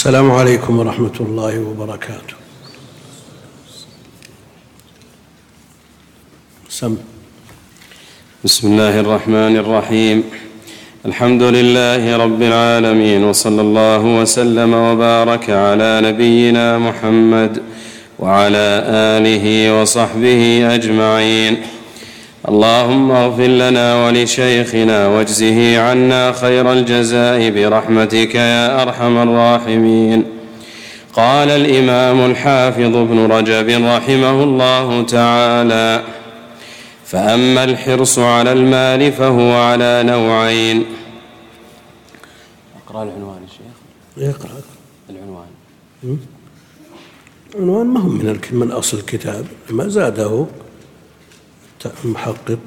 السلام عليكم ورحمة الله وبركاته. بسم الله الرحمن الرحيم. الحمد لله رب العالمين، وصلى الله وسلم وبارك على نبينا محمد وعلى آله وصحبه أجمعين. اللهم اغفر لنا ولشيخنا واجزه عنا خير الجزاء برحمتك يا أرحم الراحمين. قال الإمام الحافظ ابن رجب رحمه الله تعالى: فأما الحرص على المال فهو على نوعين. اقرأ العنوان الشيخ. يقرأ العنوان. العنوان ما هو من أصل الكتاب، ما زاده المحقق.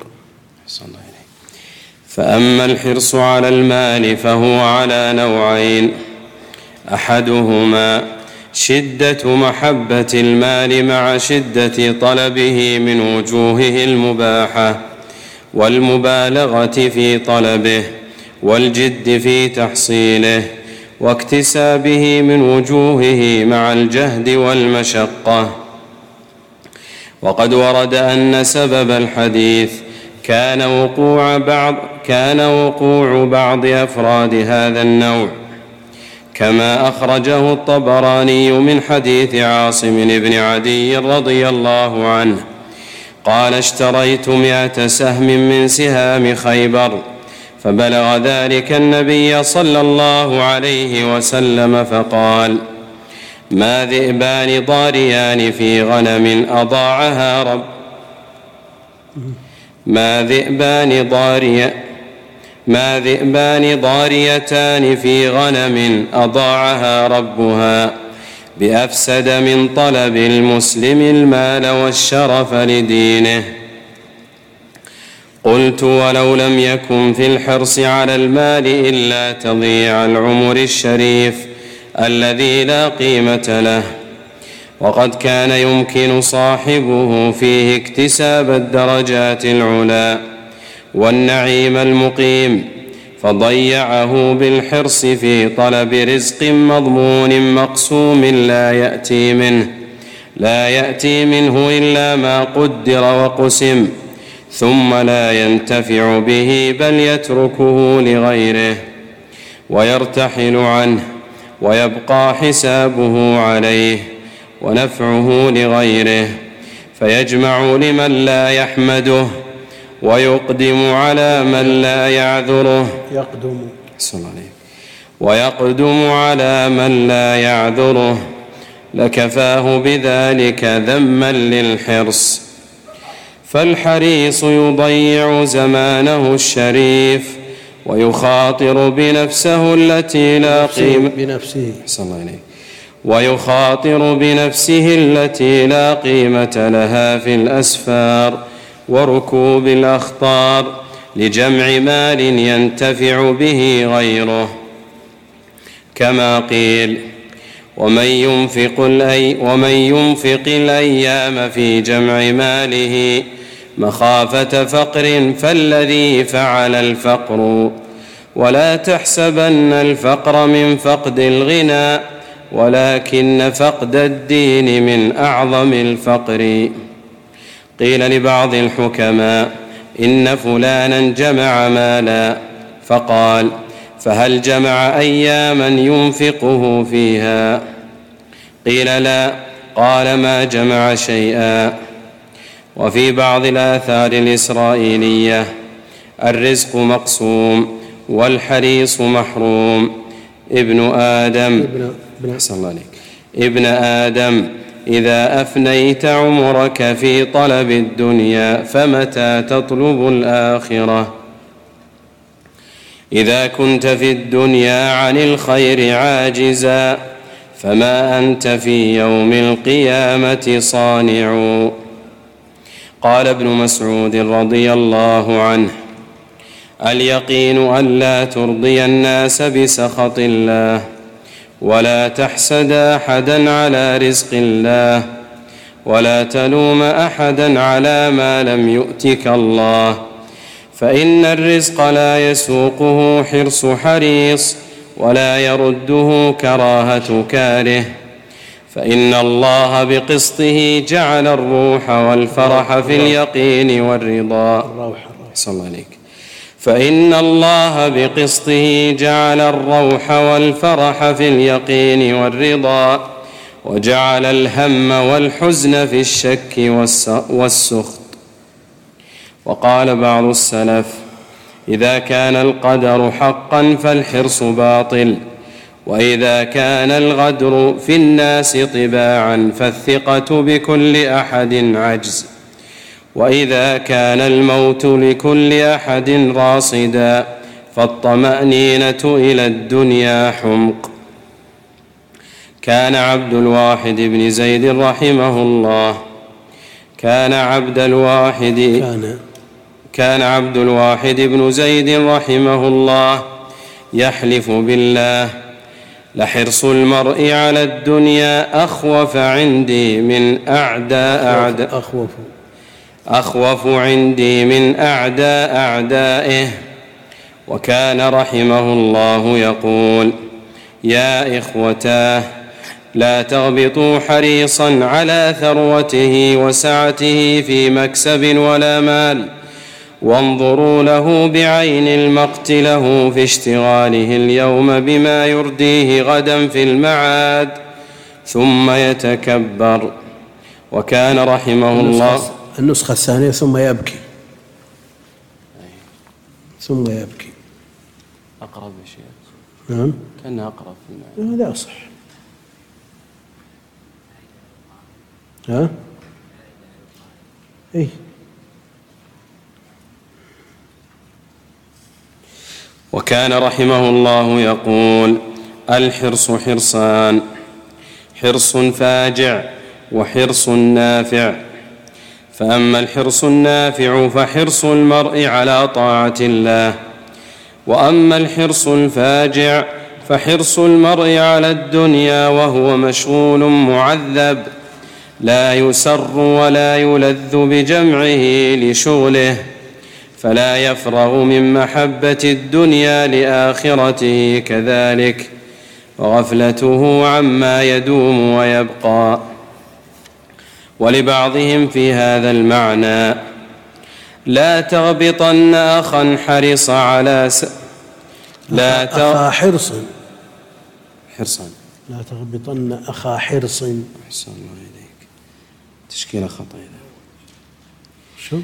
فأما الحرص على المال فهو على نوعين: أحدهما شدة محبة المال مع شدة طلبه من وجوهه المباحة والمبالغة في طلبه والجد في تحصيله واكتسابه من وجوهه مع الجهد والمشقة. وقد ورد أن سبب الحديث كان وقوع بعض أفراد هذا النوع، كما أخرجه الطبراني من حديث عاصم بن عدي رضي الله عنه قال: اشتريت 100 سهم من سهام خيبر، فبلغ ذلك النبي صلى الله عليه وسلم فقال: ما ذئبان ضاريان في غنم أضاعها ما ذئبان ضاريتان في غنم أضاعها ربها بأفسد من طلب المسلم المال والشرف لدينه. قلت: ولو لم يكن في الحرص على المال إلا تضييع العمر الشريف الذي لا قيمة له، وقد كان يمكن صاحبه فيه اكتساب الدرجات العلى والنعيم المقيم، فضيعه بالحرص في طلب رزق مضمون مقسوم لا يأتي منه إلا ما قدر وقسم، ثم لا ينتفع به بل يتركه لغيره ويرتحل عنه، ويبقى حسابه عليه ونفعه لغيره، فيجمع لمن لا يحمده ويقدم على من لا يعذره لكفاه بذلك ذما للحرص. فالحريص يضيع زمانه الشريف ويخاطر بنفسه التي لا قيمة لها في الأسفار وركوب الأخطار لجمع مال ينتفع به غيره، كما قيل: ومن ينفق الأيام في جمع ماله مخافة فقر فالذي فعل الفقر، ولا تحسبن الفقر من فقد الغنى ولكن فقد الدين من أعظم الفقر. قيل لبعض الحكماء: إن فلانا جمع مالا، فقال: فهل جمع أياما ينفقه فيها؟ قيل: لا. قال: ما جمع شيئا. وفي بعض الآثار الإسرائيلية: الرزق مقسوم والحريص محروم. ابن آدم إذا أفنيت عمرك في طلب الدنيا فمتى تطلب الآخرة؟ إذا كنت في الدنيا عن الخير عاجزا فما أنت في يوم القيامة صانع. قال ابن مسعود رضي الله عنه: اليقين أن لا ترضي الناس بسخط الله ولا تحسد أحدا على رزق الله ولا تلوم أحدا على ما لم يؤتك الله، فإن الرزق لا يسوقه حرص حريص ولا يرده كراهة كاره، فإن الله بقسطه جعل الروح والفرح في اليقين والرضا. صلى الله عليك. فإن الله بقسطه جعل الروح والفرح في اليقين والرضا، وجعل الهم والحزن في الشك والسخط. وقال بعض السلف: إذا كان القدر حقا فالحرص باطل، وإذا كان الغدر في الناس طباعا فالثقة بكل أحد عجز، وإذا كان الموت لكل أحد راصدا فالطمأنينة إلى الدنيا حمق. كان عبد الواحد بن زيد رحمه الله كان عبد الواحد بن زيد رحمه الله يحلف بالله: لحرص المرء على الدنيا أخوف عندي من أعداء أعدائه. وكان رحمه الله يقول: يا إخوتاه، لا تغبطوا حريصا على ثروته وسعته في مكسب ولا مال، وانظروا له بعين المقت له في اشتغاله اليوم بما يرديه غدا في المعاد ثم يتكبر. وكان رحمه الله النسخة الثانية ثم يبكي أقرب شيء. نعم، كان أقرب في المعنى. هذا أصح. ها؟ إيه. وكان رحمه الله يقول: الحرص حرصان: حرص فاجع وحرص نافع. فأما الحرص النافع فحرص المرء على طاعة الله، وأما الحرص الفاجع فحرص المرء على الدنيا وهو مشغول معذب، لا يسر ولا يلذ بجمعه لشغله، فلا يفرغ من محبة الدنيا لآخرته كذلك، وغفلته عما يدوم ويبقى. ولبعضهم في هذا المعنى: لا تغبطن أخا حرص على أخا حرص. لا تغبطن أخا حرص. أحسن الله إليك. تشكيلة خطأ. شو؟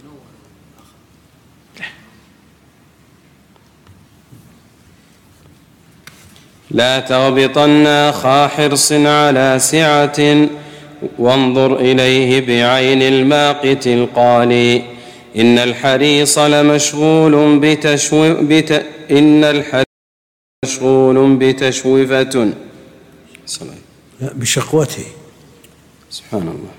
لا تغبطن أخا حرص على سعة، وانظر إليه بعين الماقت القالي: إن الحريص لمشغول بتشويفة بشقوته. سبحان الله.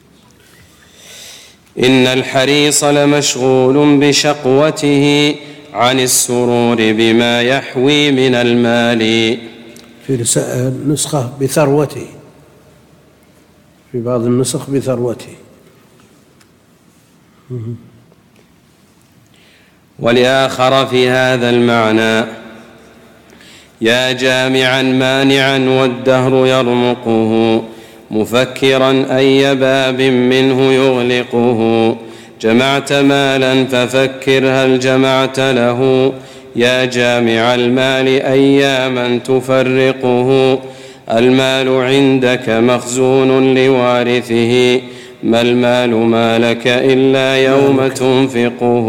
إن الحريص لمشغول بشقوته عن السرور بما يحوي من المال. في نسخة بثروته، في بعض النسخ بثروته. ولآخر في هذا المعنى: يا جامعا مانعا والدهر يرمقه، مفكرا أي باب منه يغلقه، جمعت مالا ففكر هل جمعت له، يا جامع المال أياما تفرقه، المال عندك مخزون لوارثه، ما المال مالك إلا يوم تنفقه.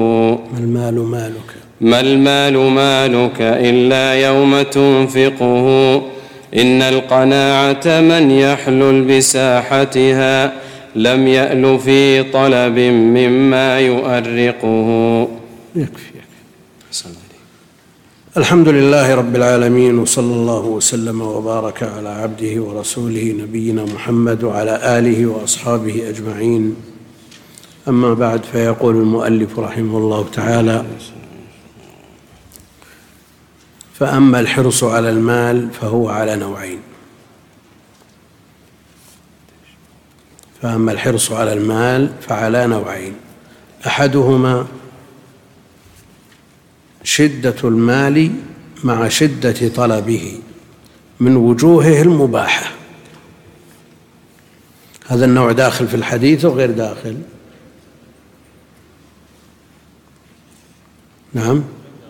ما المال مالك إلا يوم تنفقه، إن القناعة من يحلل بساحتها لم يأل في طلب مما يؤرقه. يكفي. الحمد لله رب العالمين، وصلى الله وسلم وبارك على عبده ورسوله نبينا محمد وعلى آله وأصحابه أجمعين. أما بعد، فيقول المؤلف رحمه الله تعالى: فأما الحرص على المال فهو على نوعين. فأما الحرص على المال فعلى نوعين: أحدهما شدة المال مع شدة طلبه من وجوهه المباحة. هذا النوع داخل في الحديث وغير داخل؟ نعم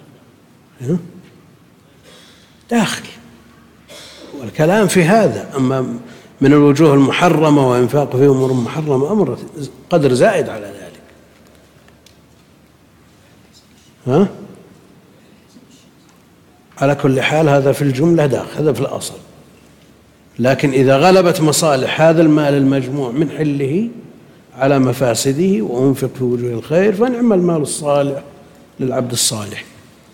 داخل، والكلام في هذا. أما من الوجوه المحرمة وإنفاق في أمور محرمة أمر قدر زائد على ذلك. على كل حال هذا في الجملة داخل، هذا في الأصل. لكن إذا غلبت مصالح هذا المال المجموع من حله على مفاسده وأنفق في وجوه الخير فنعم المال الصالح للعبد الصالح.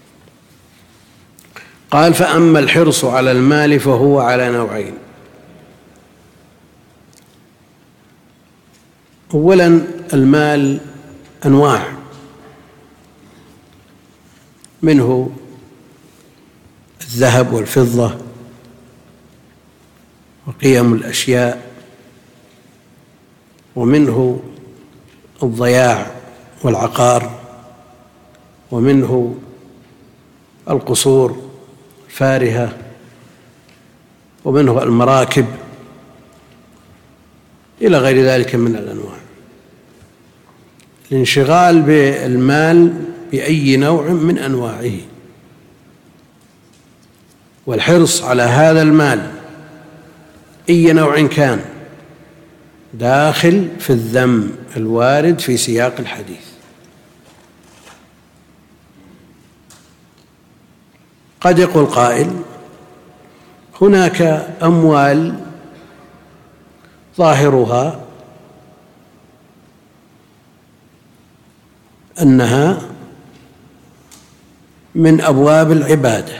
قال: فأما الحرص على المال فهو على نوعين. أولا المال أنواع، منه الذهب والفضة وقيم الأشياء، ومنه الضياع والعقار، ومنه القصور الفارهة، ومنه المراكب، إلى غير ذلك من الأنواع. الانشغال بالمال بأي نوع من أنواعه والحرص على هذا المال أي نوع كان داخل في الذم الوارد في سياق الحديث. قد يقول قائل: هناك أموال ظاهرها أنها من أبواب العبادة،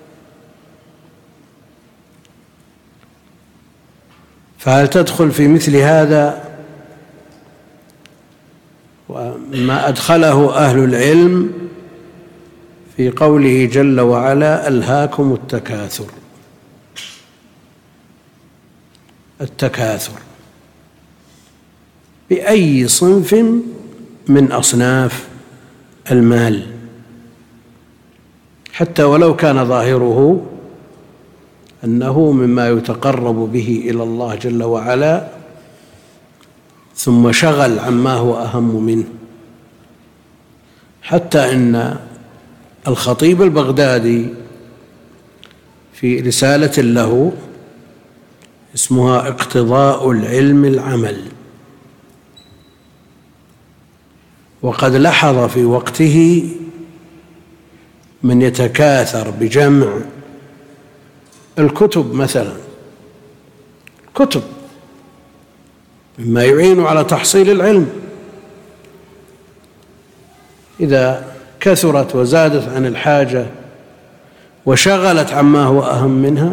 فهل تدخل في مثل هذا وما أدخله أهل العلم في قوله جل وعلا: ألهاكم التكاثر؟ التكاثر بأي صنف من أصناف المال، حتى ولو كان ظاهره أنه مما يتقرب به إلى الله جل وعلا ثم شغل عما هو أهم منه. حتى إن الخطيب البغدادي في رسالة له اسمها اقتضاء العلم العمل، وقد لاحظ في وقته من يتكاثر بجمع الكتب مثلا، كتب مما يعين على تحصيل العلم، إذا كثرت وزادت عن الحاجة وشغلت عما هو أهم منها،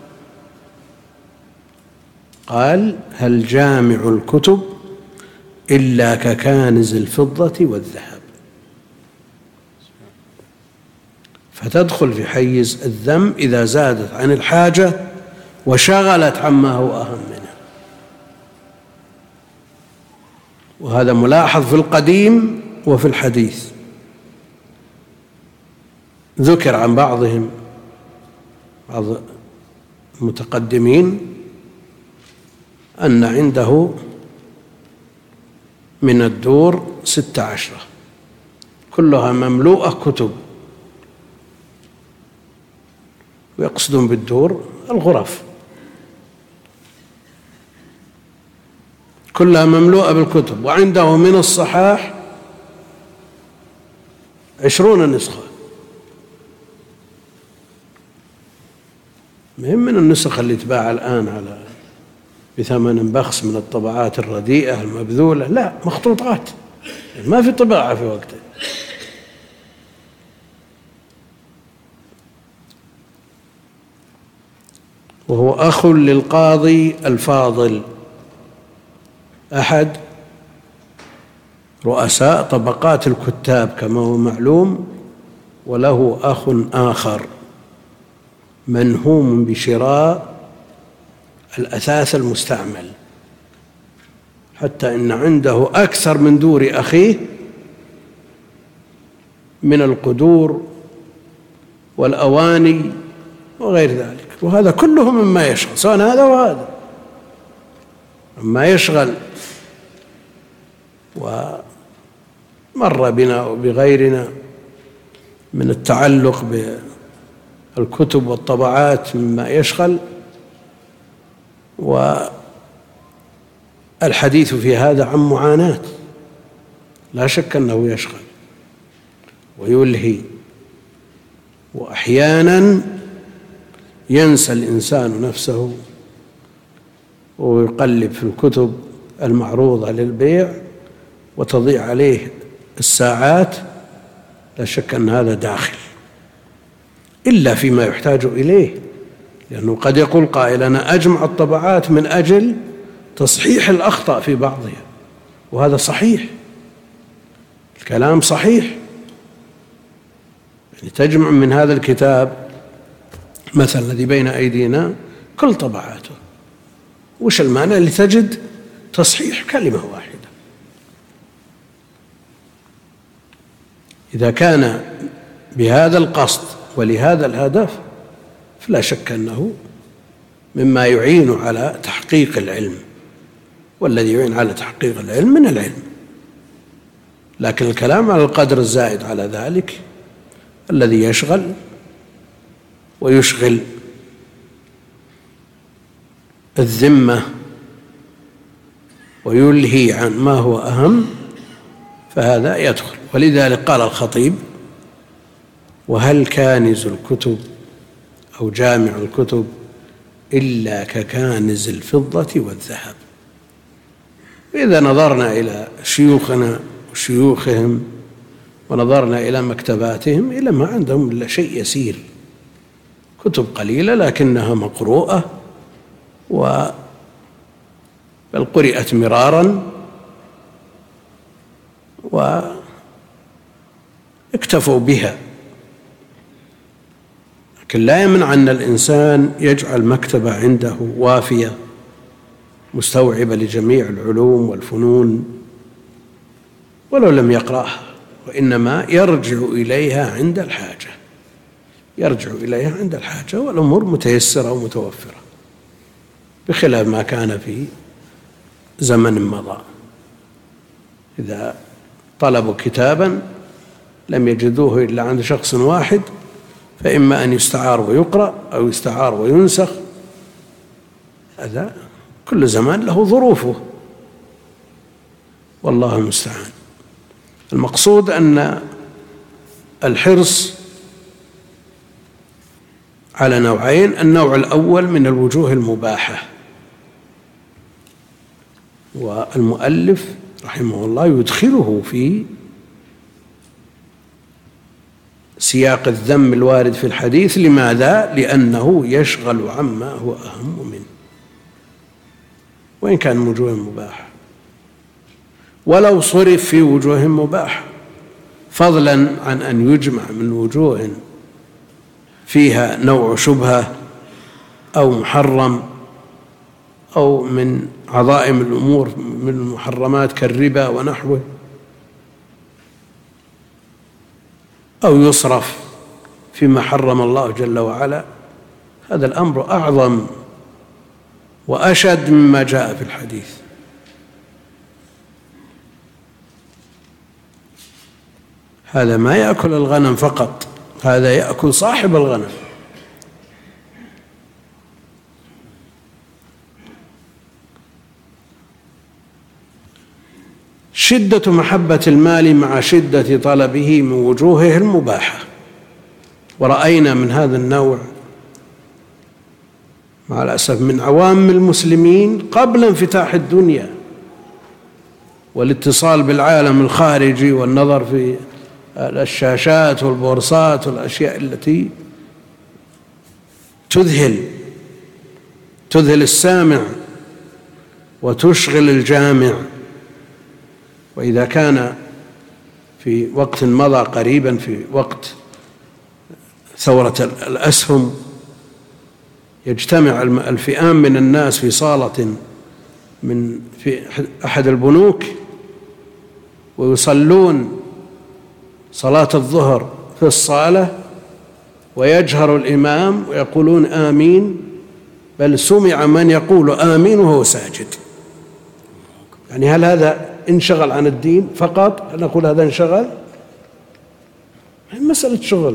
قال: هل جامع الكتب إلا ككانز الفضة والذهب؟ فتدخل في حيز الذم إذا زادت عن الحاجة وشغلت عما هو أهم منها. وهذا ملاحظ في القديم وفي الحديث. ذكر عن بعض المتقدمين أن عنده من الدور 16 كلها مملوءة كتب، ويقصدون بالدور الغرف، كلها مملوءة بالكتب. وعنده من الصحاح 20 نسخة، من النسخ اللي تباع الآن على بثمن بخس من الطبعات الرديئة المبذولة، لا، مخطوطات، ما في طباعة في وقته. وهو أخ للقاضي الفاضل، أحد رؤساء طبقات الكتاب كما هو معلوم، وله أخ آخر منهوم بشراء الأثاث المستعمل، حتى إن عنده أكثر من دور أخيه من القدور والأواني وغير ذلك، وهذا كله مما يشغل، سواء هذا وهذا مما يشغل. ومر بنا وبغيرنا من التعلق بالكتب والطبعات مما يشغل، والحديث في هذا عن معاناة لا شك أنه يشغل ويلهي، وأحيانا ينسى الإنسان نفسه ويقلب في الكتب المعروضة للبيع وتضيع عليه الساعات. لا شك أن هذا داخل، إلا فيما يحتاج إليه، لأنه قد يقول قائل أنا أجمع الطبعات من أجل تصحيح الأخطاء في بعضها، وهذا صحيح، الكلام صحيح. يعني تجمع من هذا الكتاب مثلا الذي بين أيدينا كل طبعاته، وش المانع لتجد تصحيح كلمة واحدة؟ إذا كان بهذا القصد ولهذا الهدف فلا شك أنه مما يعين على تحقيق العلم، والذي يعين على تحقيق العلم من العلم. لكن الكلام على القدر الزائد على ذلك الذي يشغل ويشغل الذمة ويلهي عن ما هو أهم، فهذا يدخل. ولذلك قال الخطيب: وهل كانز الكتب أو جامع الكتب إلا ككانز الفضة والذهب. إذا نظرنا إلى شيوخنا وشيوخهم ونظرنا إلى مكتباتهم إلى ما عندهم إلا شيء يسير، كتب قليلة لكنها مقروءة بل قرئت مرارا، واكتفوا بها. لكن لا يمنع أن الإنسان يجعل مكتبة عنده وافية مستوعبة لجميع العلوم والفنون ولو لم يقرأها، وإنما يرجع إليها عند الحاجة، يرجع إليها عند الحاجة، والأمور متيسرة ومتوفرة، بخلاف ما كان في زمن مضى. إذا طلبوا كتابا لم يجدوه إلا عند شخص واحد، فإما أن يستعار ويقرأ أو يستعار وينسخ. هذا كل زمان له ظروفه، والله المستعان. المقصود أن الحرص على نوعين: النوع الأول من الوجوه المباحة، والمؤلف رحمه الله يدخله في سياق الذم الوارد في الحديث. لماذا؟ لأنه يشغل عما هو أهم منه، وإن كان وجوه مباحة، ولو صرف في وجوه مباحة، فضلا عن أن يجمع من وجوه فيها نوع شبهة أو محرم أو من عظائم الأمور من المحرمات كالربا ونحوه، أو يصرف فيما حرم الله جل وعلا. هذا الأمر أعظم وأشد مما جاء في الحديث. هذا ما يأكل الغنم فقط، هذا يأكل صاحب الغنم. شدة محبة المال مع شدة طلبه من وجوهه المباحة. ورأينا من هذا النوع مع الأسف من عوام المسلمين قبل انفتاح الدنيا والاتصال بالعالم الخارجي والنظر في الشاشات والبورصات والأشياء التي تذهل السامع وتشغل الجامع. وإذا كان في وقت مضى قريبا في وقت ثورة الأسهم يجتمع الفئام من الناس في صالة في أحد البنوك ويصلون صلاة الظهر في الصالة، ويجهر الإمام ويقولون آمين، بل سمع من يقول آمين وهو ساجد. يعني هل هذا انشغل عن الدين فقط؟ هل نقول هذا انشغل؟ مسألة شغل.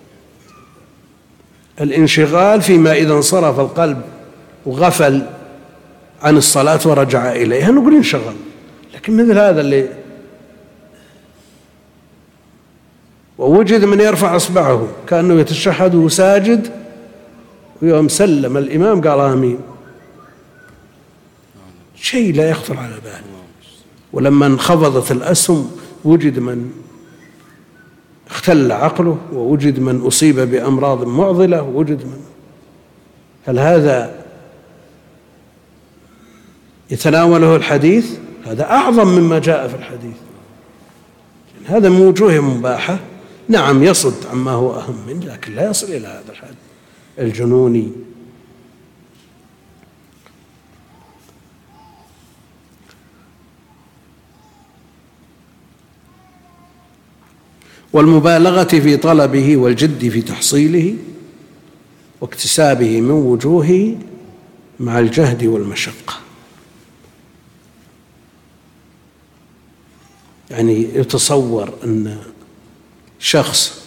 الانشغال فيما إذا انصرف القلب وغفل عن الصلاة ورجع إليها نقول انشغل. لكن مثل هذا اللي ووجد من يرفع أصبعه كأنه يتشهد وساجد، ويوم سلم الإمام قال آمين، شيء لا يخطر على بال. ولما انخفضت الأسهم وجد من اختل عقله، ووجد من أصيب بأمراض معضلة، ووجد من. هل هذا يتناوله الحديث؟ هذا أعظم مما جاء في الحديث. هذا من وجوه مباحة، نعم يصد عما هو أهم منه، لكن لا يصل إلى هذا الحد الجنوني. والمبالغة في طلبه والجد في تحصيله واكتسابه من وجوهه مع الجهد والمشقة. يعني يتصور أن شخص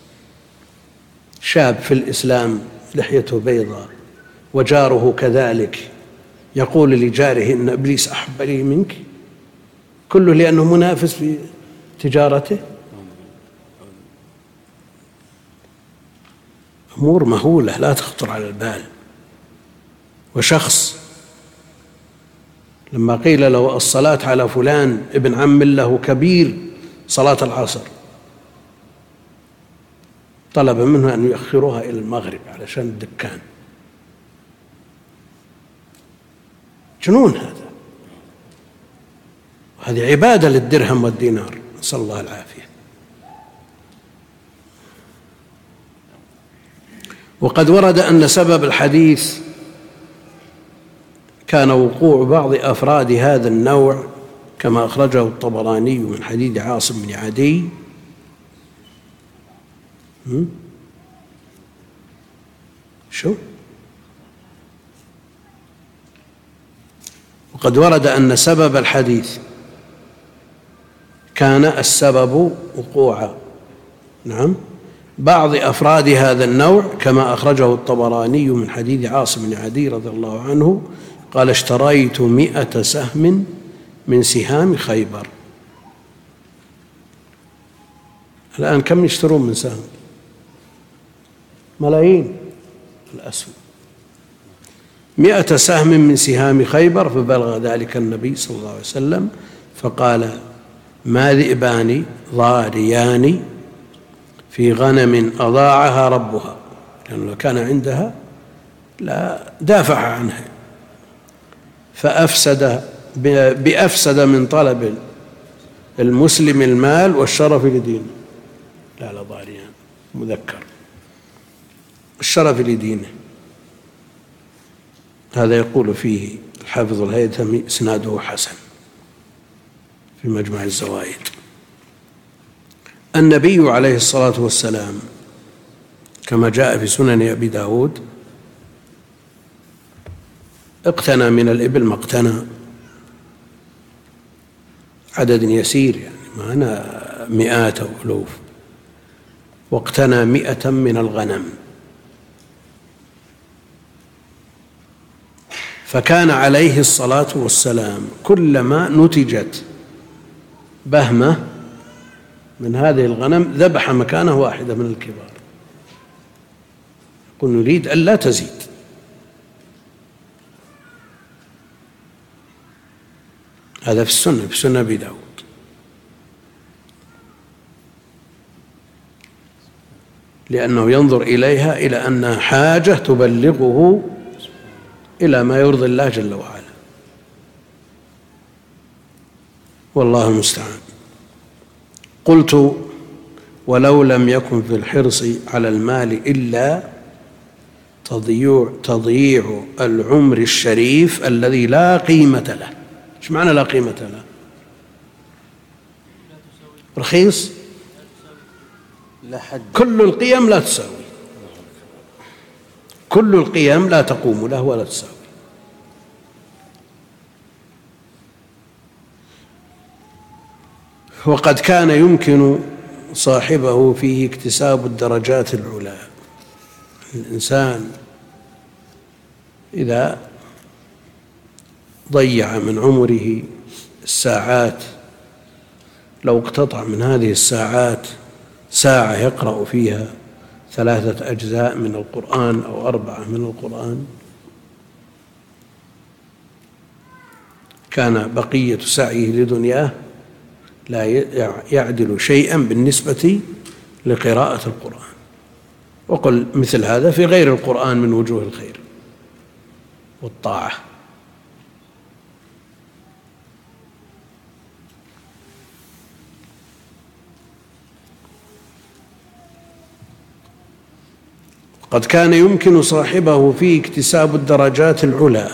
شاب في الإسلام لحيته بيضاء وجاره كذلك يقول لجاره إن إبليس أحب لي منك، كله لأنه منافس في تجارته. أمور مهولة لا تخطر على البال. وشخص لما قيل له الصلاة على فلان ابن عم له كبير صلاة العصر، طلب منه أن يؤخرها إلى المغرب علشان الدكان. جنون هذا، وهذه عبادة للدرهم والدينار، نسأل الله العافية. وقد ورد أن سبب الحديث كان وقوع بعض أفراد هذا النوع كما أخرجه الطبراني من حديث عاصم بن عدي. وقد ورد أن سبب الحديث كان السبب وقوع بعض أفراد هذا النوع كما أخرجه الطبراني من حديث عاصم بن عدي رضي الله عنه قال اشتريت 100 سهم من سهام خيبر. الآن كم يشترون من سهم؟ ملايين الأسهم. 100 سهم من سهام خيبر. فبلغ ذلك النبي صلى الله عليه وسلم فقال ما ذئبان ضاريان في غنم أضاعها ربها، لأنه لو كان عندها لا دافع عنها، بأفسد من طلب المسلم المال والشرف لدينه. لا ضاريان مذكر، الشرف لدينه. هذا يقول فيه الحافظ الهيثمي إسناده حسن في مجمع الزوائد. النبي عليه الصلاة والسلام كما جاء في سنن أبي داود اقتنى من الإبل ما اقتنى، عدد يسير يعني ما أنا مئات أو ألوف، واقتنى 100 من الغنم. فكان عليه الصلاة والسلام كلما نتجت بهمة من هذه الغنم ذبح مكانه واحدة من الكبار، يقول نريد ألا تزيد. هذا في السنة، في سنة أبي داود. لأنه ينظر إليها إلى أنها حاجة تبلغه إلى ما يرضي الله جل وعلا، والله المستعان. قلت ولو لم يكن في الحرص على المال إلا تضييع العمر الشريف الذي لا قيمة له. ايش معنى لا قيمة له؟ رخيص، كل القيم لا تساوي. كل القيم لا تقوم له ولا تساوي. وقد كان يمكن صاحبه فيه اكتساب الدرجات العلى. الإنسان إذا ضيع من عمره الساعات، لو اقتطع من هذه الساعات ساعة يقرأ فيها 3 أجزاء من القرآن أو 4 من القرآن، كان بقية سعيه لدنياه لا يعدل شيئا بالنسبة لقراءة القرآن. وقل مثل هذا في غير القرآن من وجوه الخير والطاعة. قد كان يمكن صاحبه فيه اكتساب الدرجات العلى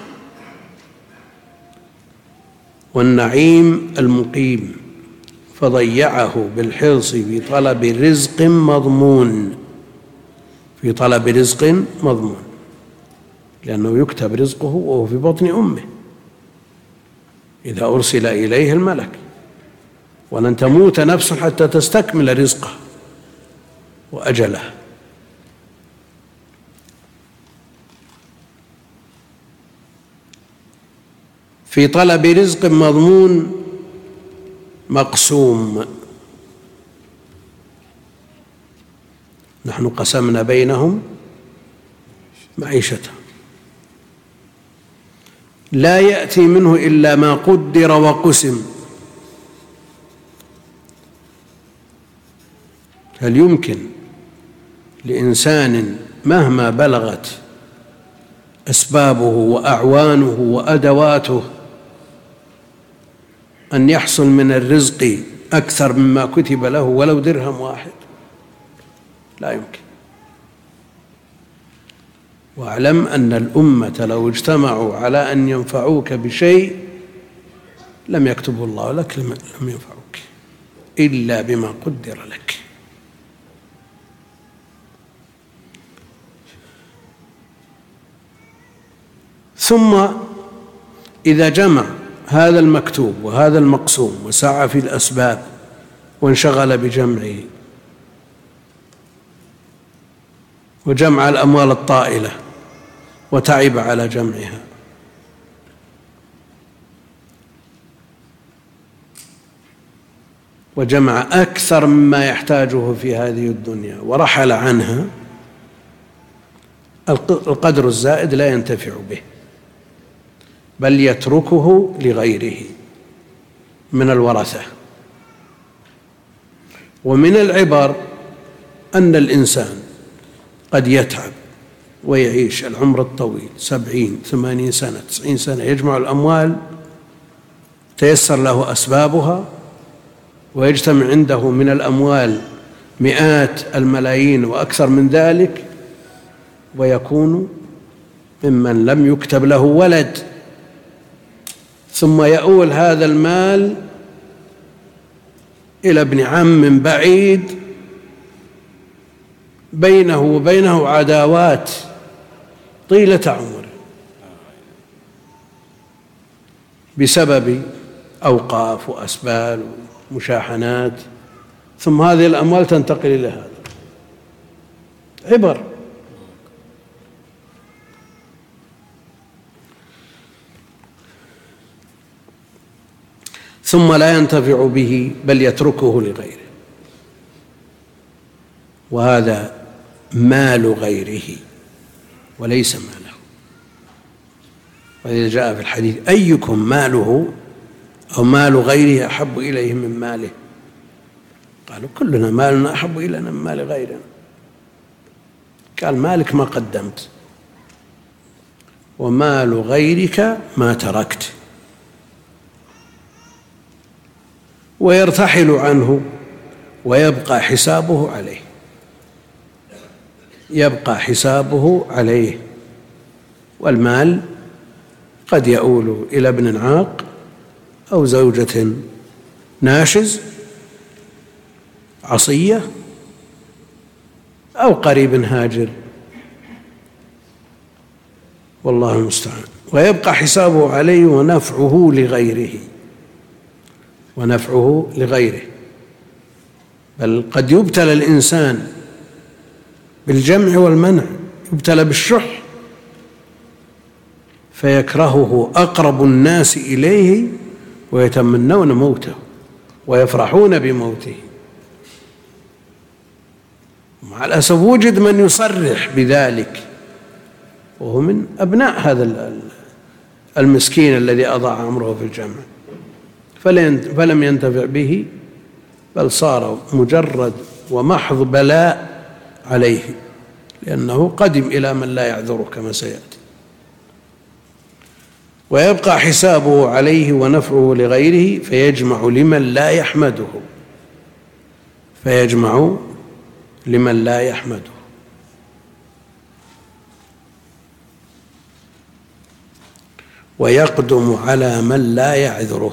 والنعيم المقيم، فضيعه بالحرص في طلب رزق مضمون، لأنه يكتب رزقه وهو في بطن أمه إذا أرسل إليه الملك، ولن تموت نفس حتى تستكمل رزقه وأجله. في طلب رزق مضمون مقسوم. نحن قسمنا بينهم معيشتهم، لا يأتي منه إلا ما قدر وقسم. هل يمكن لإنسان مهما بلغت أسبابه وأعوانه وأدواته أن يحصل من الرزق أكثر مما كتب له ولو درهم واحد؟ لا يمكن. واعلم أن الأمة لو اجتمعوا على أن ينفعوك بشيء لم يكتبه الله لك، لم ينفعوك إلا بما قدر لك. ثم إذا جمع هذا المكتوب وهذا المقسوم وسعى في الأسباب وانشغل بجمعه وجمع الأموال الطائلة وتعب على جمعها، وجمع أكثر مما يحتاجه في هذه الدنيا ورحل عنها، القدر الزائد لا ينتفع به، بل يتركه لغيره من الورثة. ومن العبر أن الإنسان قد يتعب ويعيش العمر الطويل 70 80 سنة 90 سنة، يجمع الأموال تيسر له أسبابها ويجتمع عنده من الأموال مئات الملايين وأكثر من ذلك، ويكون ممن لم يكتب له ولد، ثم يؤول هذا المال إلى ابن عم بعيد بينه وبينه عداوات طيلة عمره بسبب أوقاف وأسبال ومشاحنات، ثم هذه الأموال تنتقل إلى هذا. عبر. ثم لا ينتفع به بل يتركه لغيره، وهذا مال غيره وليس ماله. وإذا جاء في الحديث أيكم ماله أو مال غيره أحب إليه من ماله؟ قالوا كلنا مالنا أحب إلينا من مال غيرنا. قال مالك ما قدمت، ومال غيرك ما تركت. ويرتحل عنه ويبقى حسابه عليه، يبقى حسابه عليه. والمال قد يؤول إلى ابن عاق أو زوجة ناشز عصية أو قريب هاجر والله المستعان. ويبقى حسابه عليه ونفعه لغيره. بل قد يبتلى الإنسان بالجمع والمنع، يبتلى بالشح فيكرهه أقرب الناس إليه ويتمنون موته ويفرحون بموته. مع الأسف وجد من يصرح بذلك وهو من أبناء هذا المسكين الذي أضاع عمره في الجمع، فلم ينتفع به، بل صار مجرد ومحض بلاء عليه، لأنه قدم إلى من لا يعذره كما سيأتي. ويبقى حسابه عليه ونفعه لغيره فيجمع لمن لا يحمده. ويقدم على من لا يعذره.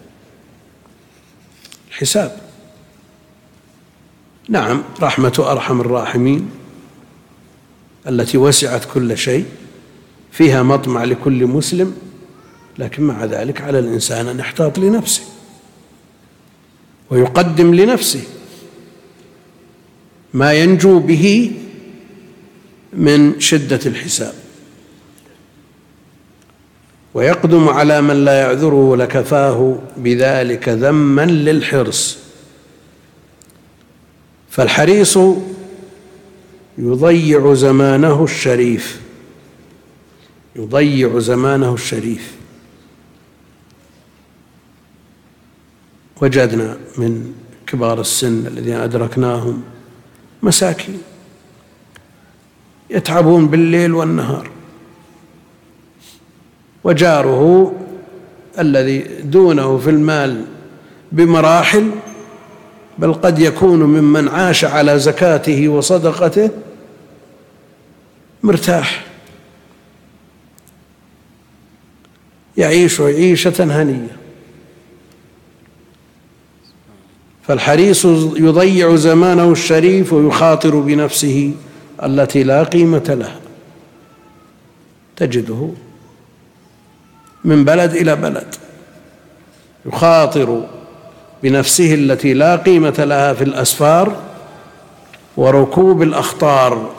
الحساب، نعم، رحمة أرحم الراحمين التي وسعت كل شيء، فيها مطمع لكل مسلم، لكن مع ذلك على الإنسان أن يحتاط لنفسه ويقدم لنفسه ما ينجو به من شدة الحساب. ويقدم على من لا يعذره لكفاه بذلك ذما للحرص. فالحريص يضيع زمانه الشريف. وجدنا من كبار السن الذين أدركناهم مساكين يتعبون بالليل والنهار، وجاره الذي دونه في المال بمراحل، بل قد يكون ممن عاش على زكاته وصدقته مرتاح، يعيش عيشة هنية. فالحريص يضيع زمانه الشريف ويخاطر بنفسه التي لا قيمة لها. تجده من بلد إلى بلد يخاطر بنفسه التي لا قيمة لها في الأسفار وركوب الأخطار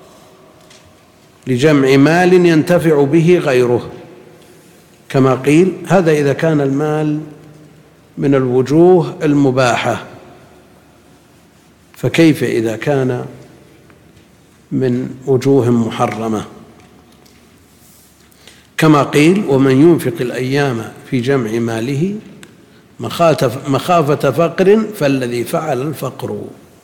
لجمع مال ينتفع به غيره، كما قيل: هذا إذا كان المال من الوجوه المباحة، فكيف إذا كان من وجوه محرمة؟ كما قيل: ومن ينفق الأيام في جمع ماله مخافة فقر فالذي فعل الفقر.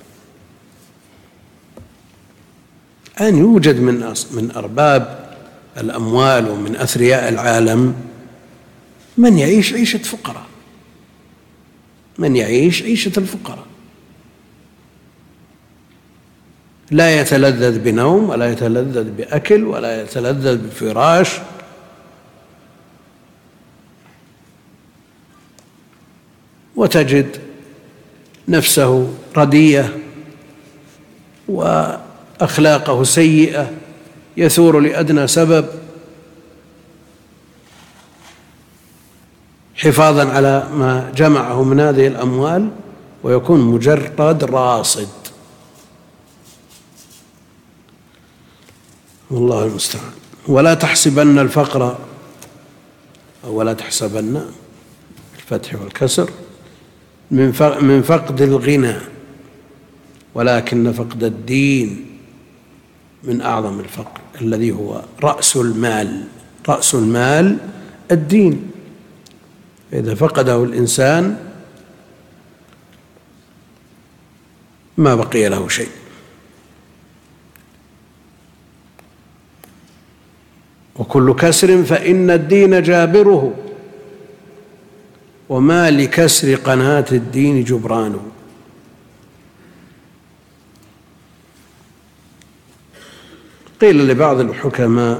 أن يوجد من أرباب الأموال ومن أثرياء العالم من يعيش عيشة فقراء، من يعيش عيشة الفقراء، لا يتلذذ بنوم ولا يتلذذ بأكل ولا يتلذذ بفراش، وتجد نفسه ردية وأخلاقه سيئة، يثور لأدنى سبب حفاظا على ما جمعه من هذه الأموال، ويكون مجرد راصد. والله المستعان. ولا تحسبن الفقر، أو ولا تحسبن الفتح والكسر من فقد الغنى، ولكن فقد الدين من أعظم الفقر الذي هو رأس المال الدين. إذا فقده الإنسان ما بقي له شيء. وكل كسر فإن الدين جابره، وما لكسر قناة الدين جبرانه. قيل لبعض الحكماء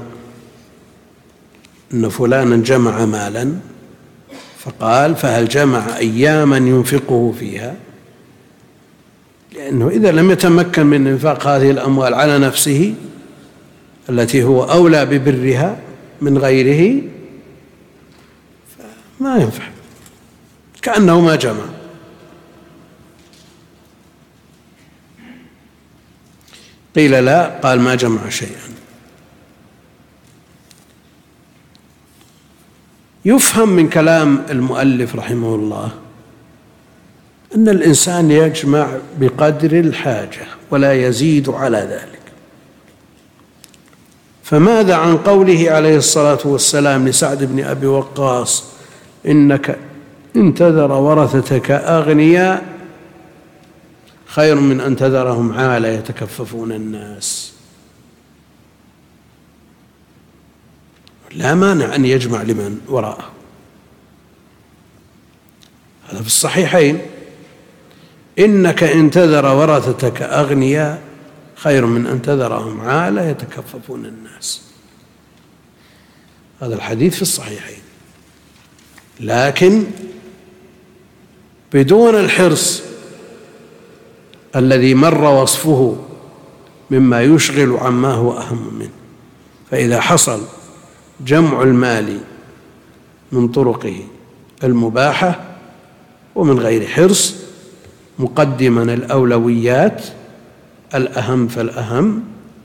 إن فلانا جمع مالا، فقال: فهل جمع أياما ينفقه فيها؟ لأنه إذا لم يتمكن من إنفاق هذه الأموال على نفسه التي هو أولى ببرها من غيره ما ينفع، كأنه ما جمع. قيل لا، قال ما جمع شيئا. يفهم من كلام المؤلف رحمه الله أن الإنسان يجمع بقدر الحاجة ولا يزيد على ذلك. فماذا عن قوله عليه الصلاة والسلام لسعد بن أبي وقاص: إنك إن تذر ورثتك أغنياء خير من أن تذرهم عالة يتكففون الناس. لا مانع أن يجمع لمن وراءه، هذا في الصحيحين: إنك إن تذر ورثتك أغنياء خير من أن تذرهم عالة يتكففون الناس. هذا الحديث في الصحيحين، لكن بدون الحرص الذي مر وصفه مما يشغل عما هو أهم منه. فإذا حصل جمع المال من طرقه المباحة ومن غير حرص، مقدما الأولويات، الأهم فالأهم،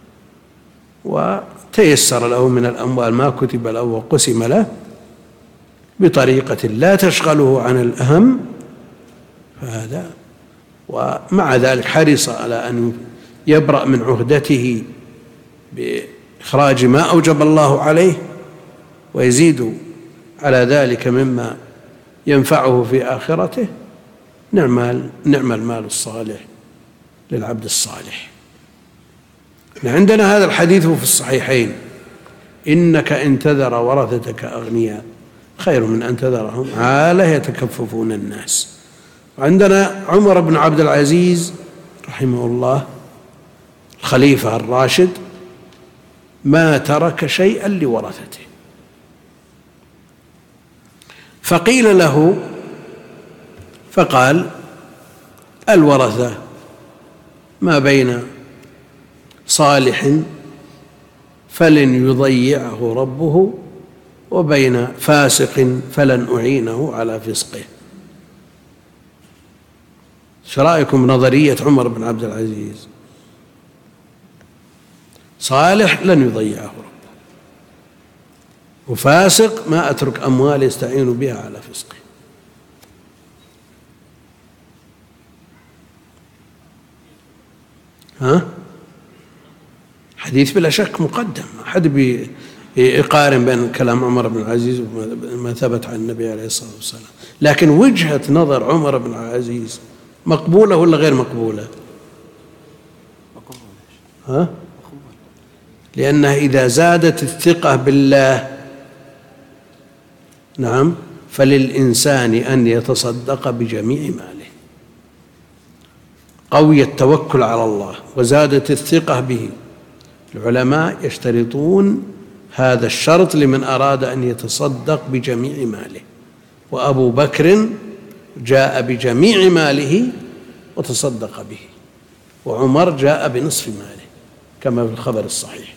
وتيسر له من الأموال ما كتب له وقسم له بطريقة لا تشغله عن الأهم، فهذا. ومع ذلك حرص على أن يبرأ من عهدته بإخراج ما أوجب الله عليه ويزيد على ذلك مما ينفعه في آخرته. نعم المال الصالح للعبد الصالح. عندنا هذا الحديث في الصحيحين: إنك إن تذر ورثتك أغنياء خير من أن تذرهم عالة يتكففون الناس. عندنا عمر بن عبد العزيز رحمه الله الخليفة الراشد ما ترك شيئا لورثته، فقيل له فقال: الورثة ما بين صالح فلن يضيعه ربه وبين فاسق فلن أعينه على فسقه. ايش رأيكم بنظرية عمر بن عبد العزيز؟ صالح لن يضيعه ربه، وفاسق ما أترك أموال يستعين بها على فسقه. حديث بلا شك مقدم، أحد يقارن بين كلام عمر بن العزيز وما ثبت عن النبي عليه الصلاة والسلام. لكن وجهة نظر عمر بن العزيز مقبولة ولا غير مقبولة؟ لأنها إذا زادت الثقة بالله، نعم، فللإنسان أن يتصدق بجميع ماله. قوي التوكل على الله وزادت الثقة به. العلماء يشترطون هذا الشرط لمن أراد أن يتصدق بجميع ماله، وأبو بكر جاء بجميع ماله وتصدق به، وعمر جاء بنصف ماله كما في الخبر الصحيح.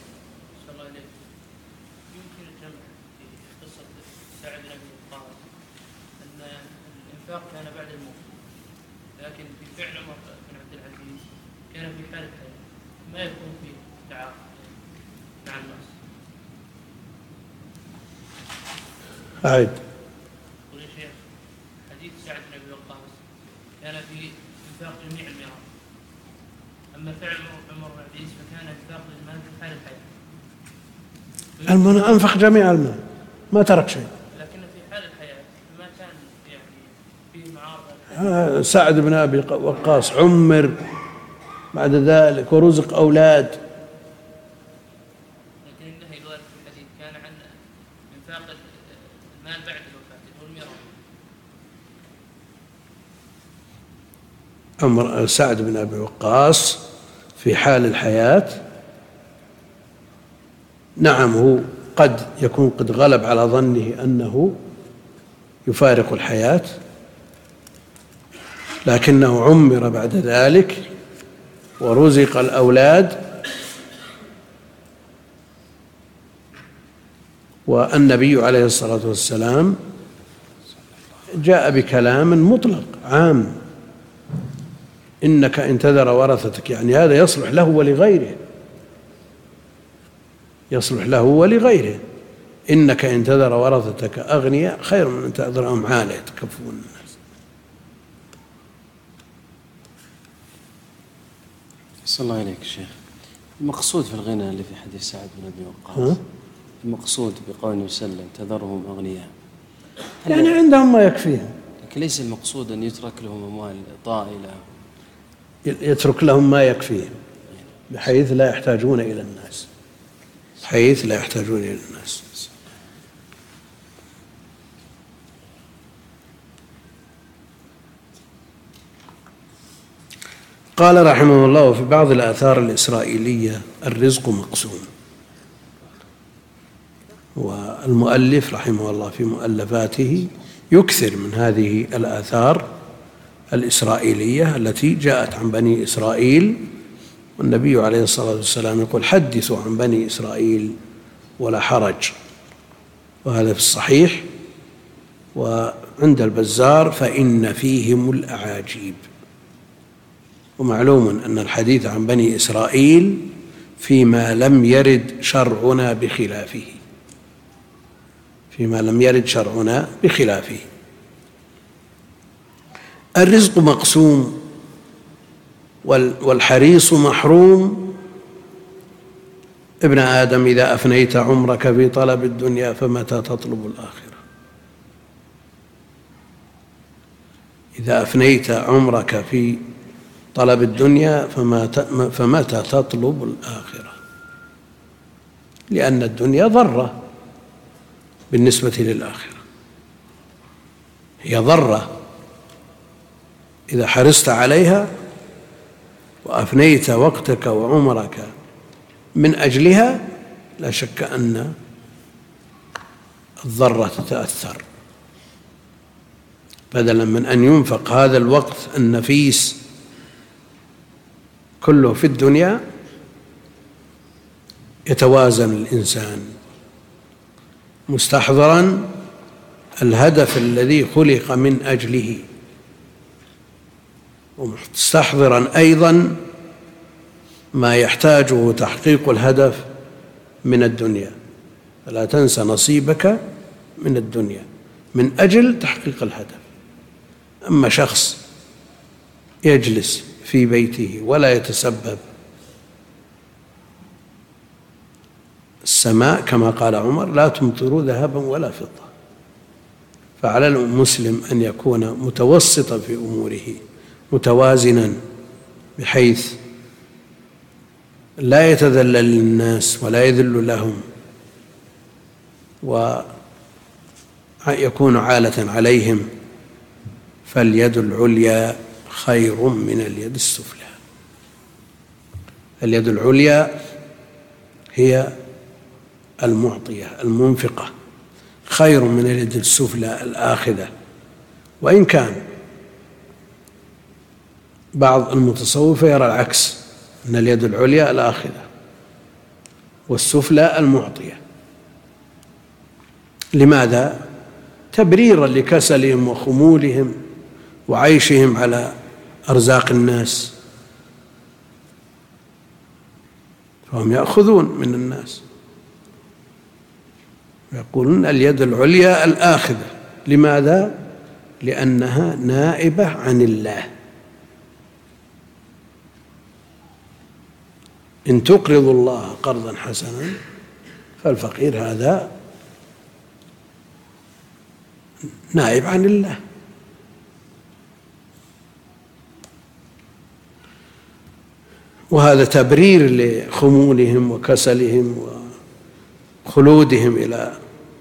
يمكن الجمع في قصة سعد بن أبي وقاص أن الإنفاق كان بعد الموت، لكن في فعل عمر بن عبد العزيز كان في حال الحياة، ما يكون فيه تعاقد مع الناس. أعد. قل يا شيخ، حديث سعد بن أبي وقاص كان في إنفاق جميع الميراث، أما فعل عمر بن عبد العزيز فكان إنفاق للمال في حال الحياة. المن أنفق جميع المال ما ترك شيء، لكن في حال الحياة ما كان يعني فيه معارضة. سعد بن أبي وقاص عمر بعد ذلك ورزق أولاد. لكن النهي الوارد في الحديث كان عن إنفاق المال بعد الوفاة والميراث. سعد بن أبي وقاص في حال الحياة نعم، هو قد يكون قد غلب على ظنه أنه يفارق الحياة، لكنه عمر بعد ذلك ورزق الأولاد، والنبي عليه الصلاة والسلام جاء بكلام مطلق عام: إنك إن تذر ورثتك، يعني هذا يصلح له ولغيره، يصلح له ولغيره. إنك إن تذر ورثتك أغنياء خير من أن تذرهم عالة يتكفون الناس. صلى الله عليك شيخ. المقصود في الغنى اللي في حديث سعد بن أبي وقاص، المقصود بقوله وسلم تذرهم أغنياء، يعني عندهم ما يكفيهم، لكن ليس المقصود أن يترك لهم أموال طائلة، يترك لهم ما يكفيهم بحيث لا يحتاجون إلى الناس، بحيث لا يحتاجون إلى الناس. قال رحمه الله: في بعض الآثار الإسرائيلية الرزق مقسوم. والمؤلف رحمه الله في مؤلفاته يكثر من هذه الآثار الإسرائيلية التي جاءت عن بني إسرائيل، والنبي عليه الصلاة والسلام يقول: حدثوا عن بني إسرائيل ولا حرج. وهذا في الصحيح. وعند البزار: فإن فيهم الأعاجيب. ومعلوم أن الحديث عن بني إسرائيل فيما لم يرد شرعنا بخلافه، فيما لم يرد شرعنا بخلافه. الرزق مقسوم والحريص محروم. ابن آدم إذا أفنيت عمرك في طلب الدنيا فمتى تطلب الآخرة؟ إذا أفنيت عمرك في طلب الدنيا فمتى تطلب الآخرة؟ لأن الدنيا ضرة بالنسبة للآخرة، هي ضرة. إذا حرصت عليها وأفنيت وقتك وعمرك من أجلها لا شك أن الضرة تتأثر. بدلا من أن ينفق هذا الوقت النفيس كله في الدنيا، يتوازن الإنسان مستحضرا الهدف الذي خلق من أجله، ومستحضرا أيضا ما يحتاجه تحقيق الهدف من الدنيا. فلا تنسى نصيبك من الدنيا من أجل تحقيق الهدف. أما شخص يجلس في بيته ولا يتسبب السماء كما قال عمر: لا تمطروا ذهبا ولا فضة. فعلى المسلم أن يكون متوسطا في أموره، متوازنا، بحيث لا يتذلل للناس ولا يذل لهم، ويكون عالة عليهم. فاليد العليا خير من اليد السفلى. اليد العليا هي المعطية المنفقة، خير من اليد السفلى الآخذة. وإن كان بعض المتصوفة يرى العكس، أن اليد العليا الآخذة والسفلى المعطية. لماذا؟ تبريرا لكسلهم وخمولهم وعيشهم على أرزاق الناس، فهم يأخذون من الناس، يقولون اليد العليا الآخذة. لماذا؟ لأنها نائبة عن الله. إن تقرضوا الله قرضا حسنا فالفقير هذا نائب عن الله. وهذا تبرير لخمولهم وكسلهم وخلودهم إلى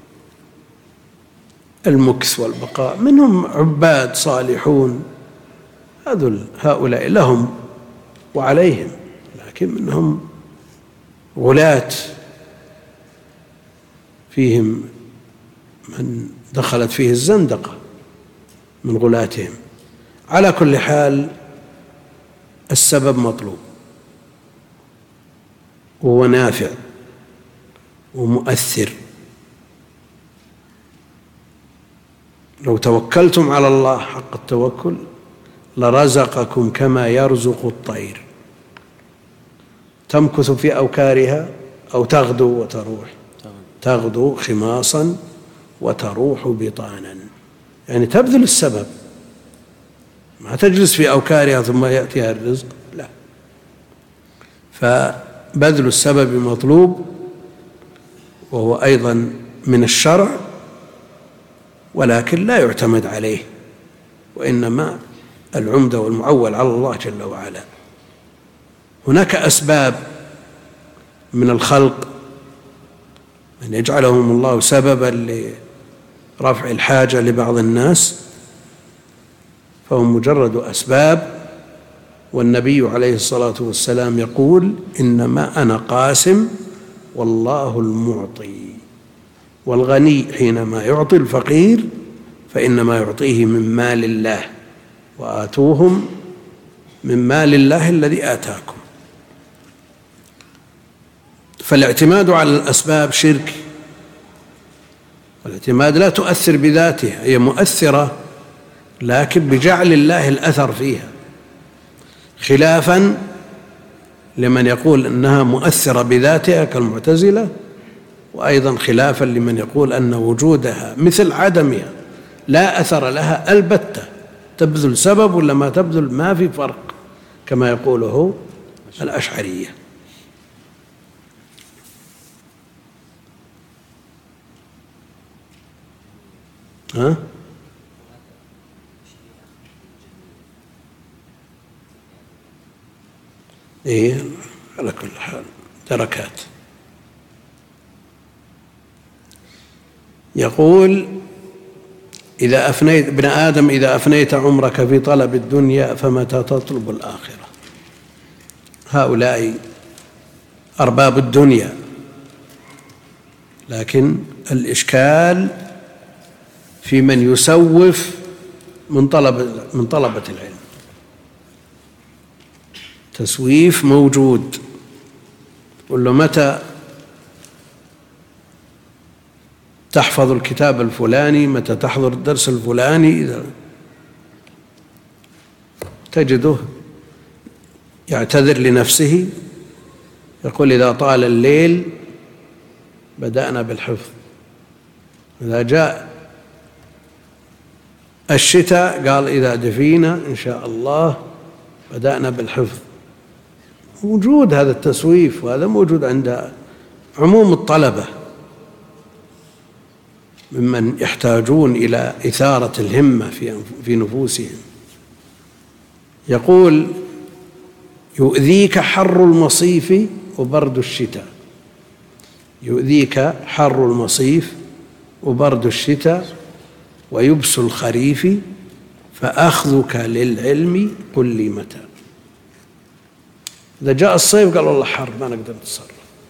المكث والبقاء. منهم عباد صالحون، هؤلاء لهم وعليهم، لكن منهم غلاة فيهم من دخلت فيه الزندقة من غلاتهم. على كل حال السبب مطلوب وهو نافع ومؤثر، لو توكلتم على الله حق التوكل لرزقكم كما يرزق الطير تمكث في أوكارها أو تغدو وتروح، تغدو خماصا وتروح بطانا، يعني تبذل السبب، ما تجلس في أوكارها ثم يأتيها الرزق، لا، فبذل السبب مطلوب، وهو أيضا من الشرع، ولكن لا يعتمد عليه، وإنما العمدة والمعول على الله جل وعلا. هناك أسباب من الخلق من يجعلهم الله سببا لرفع الحاجة لبعض الناس، فهم مجرد أسباب، والنبي عليه الصلاة والسلام يقول: إنما أنا قاسم والله المعطي. والغني حينما يعطي الفقير فإنما يعطيه من مال الله، وآتوهم من مال الله الذي آتاكم. فالاعتماد على الأسباب شرك، والاعتماد لا تؤثر بذاتها، هي مؤثرة لكن بجعل الله الأثر فيها، خلافا لمن يقول أنها مؤثرة بذاتها كالمعتزلة، وأيضا خلافا لمن يقول أن وجودها مثل عدمها لا أثر لها البتة، تبذل سبب ولا ما تبذل ما في فرق، كما يقوله الأشعرية. إيه، على كل حال دركات. يقول: إذا أفنيت ابن آدم إذا أفنيت عمرك في طلب الدنيا فمتى تطلب الآخرة؟ هؤلاء أرباب الدنيا، لكن الإشكال في من يسوف من طلبة العلم. تسويف موجود، تقول له متى تحفظ الكتاب الفلاني، متى تحضر الدرس الفلاني، إذا تجده يعتذر لنفسه، يقول: إذا طال الليل بدأنا بالحفظ، إذا جاء الشتاء قال: إذا دفينا إن شاء الله بدأنا بالحفظ. موجود هذا التسويف، وهذا موجود عند عموم الطلبة ممن يحتاجون إلى إثارة الهمة في نفوسهم. يقول: يؤذيك حر المصيف وبرد الشتاء، يؤذيك حر المصيف وبرد الشتاء ويبس الخريف فأخذك للعلم قل لي متى. إذا جاء الصيف قال والله حر ما نقدر نتصرف،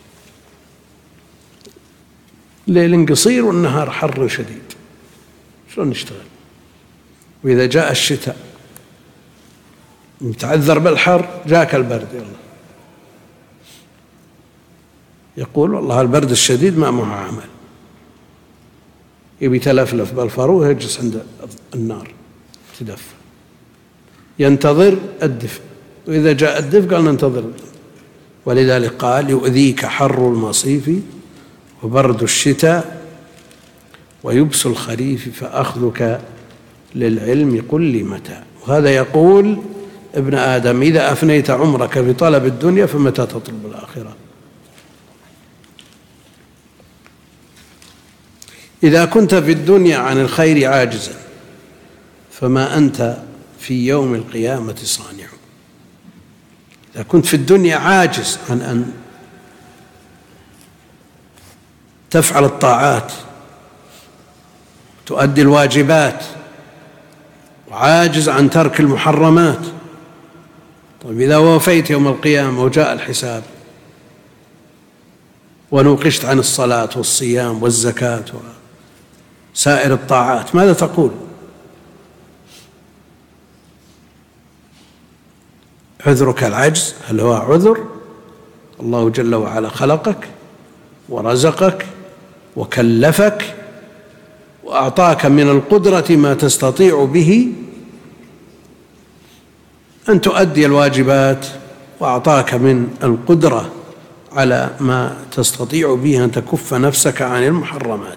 الليل قصير والنهار حر شديد، شلون نشتغل؟ وإذا جاء الشتاء متعذر بالحر جاك البرد، يلا يقول والله البرد الشديد ما معه عمل، يبي تلفلف بالفرو يجلس عند النار تدفى، ينتظر الدفء، وإذا جاء الدفء قال ننتظر. ولذلك قال: يؤذيك حر المصيف وبرد الشتاء ويبس الخريف فأخذك للعلم قل لي متى. وهذا يقول ابن آدم: إذا أفنيت عمرك في طلب الدنيا فمتى تطلب الآخرة؟ إذا كنت في الدنيا عن الخير عاجزا فما أنت في يوم القيامة صانع. إذا كنت في الدنيا عاجز عن أن تفعل الطاعات تؤدي الواجبات وعاجز عن ترك المحرمات، طيب إذا وفيت يوم القيامة وجاء الحساب ونوقشت عن الصلاة والصيام والزكاة وسائر الطاعات ماذا تقول؟ عذرك العجز، هل هو عذر؟ الله جل وعلا خلقك ورزقك وكلفك وأعطاك من القدرة ما تستطيع به أن تؤدي الواجبات، وأعطاك من القدرة على ما تستطيع به أن تكف نفسك عن المحرمات.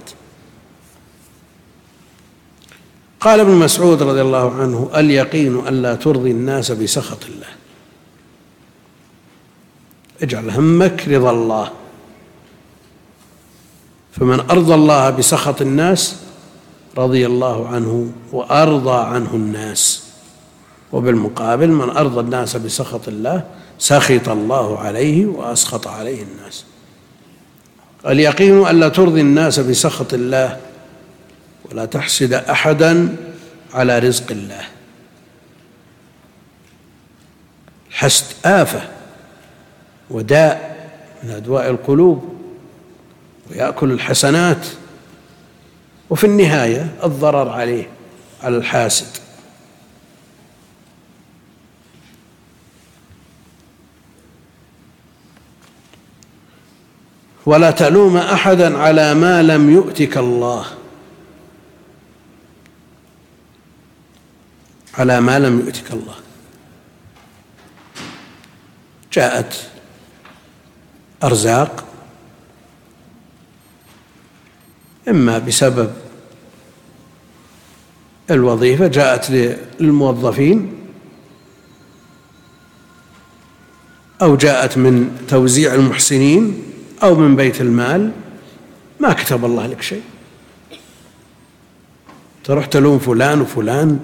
قال ابن مسعود رضي الله عنه: اليقين ألا ترضي الناس بسخط الله، اجعل همك رضا الله، فمن أرضى الله بسخط الناس رضي الله عنه وأرضى عنه الناس، وبالمقابل من أرضى الناس بسخط الله سخط الله عليه وأسخط عليه الناس. اليقين ألا ترضي الناس بسخط الله ولا تحسد أحدا على رزق الله. الحسد آفة وداء من أدواء القلوب، ويأكل الحسنات، وفي النهاية الضرر عليه، على الحاسد. ولا تلوم أحدا على ما لم يؤتك الله، على ما لم يؤتك الله. جاءت أرزاق إما بسبب الوظيفة، جاءت للموظفين، أو جاءت من توزيع المحسنين، أو من بيت المال، ما كتب الله لك شيء، تروح تلوم فلان وفلان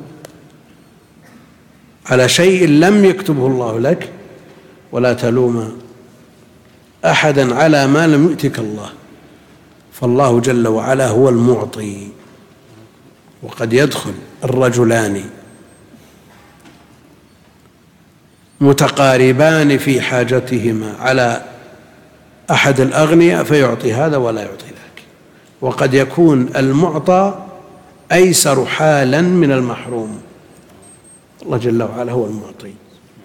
على شيء لم يكتبه الله لك. ولا تلوم أحدا على ما لم يؤتك الله، فالله جل وعلا هو المعطي. وقد يدخل الرجلان متقاربان في حاجتهما على أحد الأغنياء فيعطي هذا ولا يعطي ذاك، وقد يكون المعطى أيسر حالا من المحروم. الله جل وعلا هو المعطي.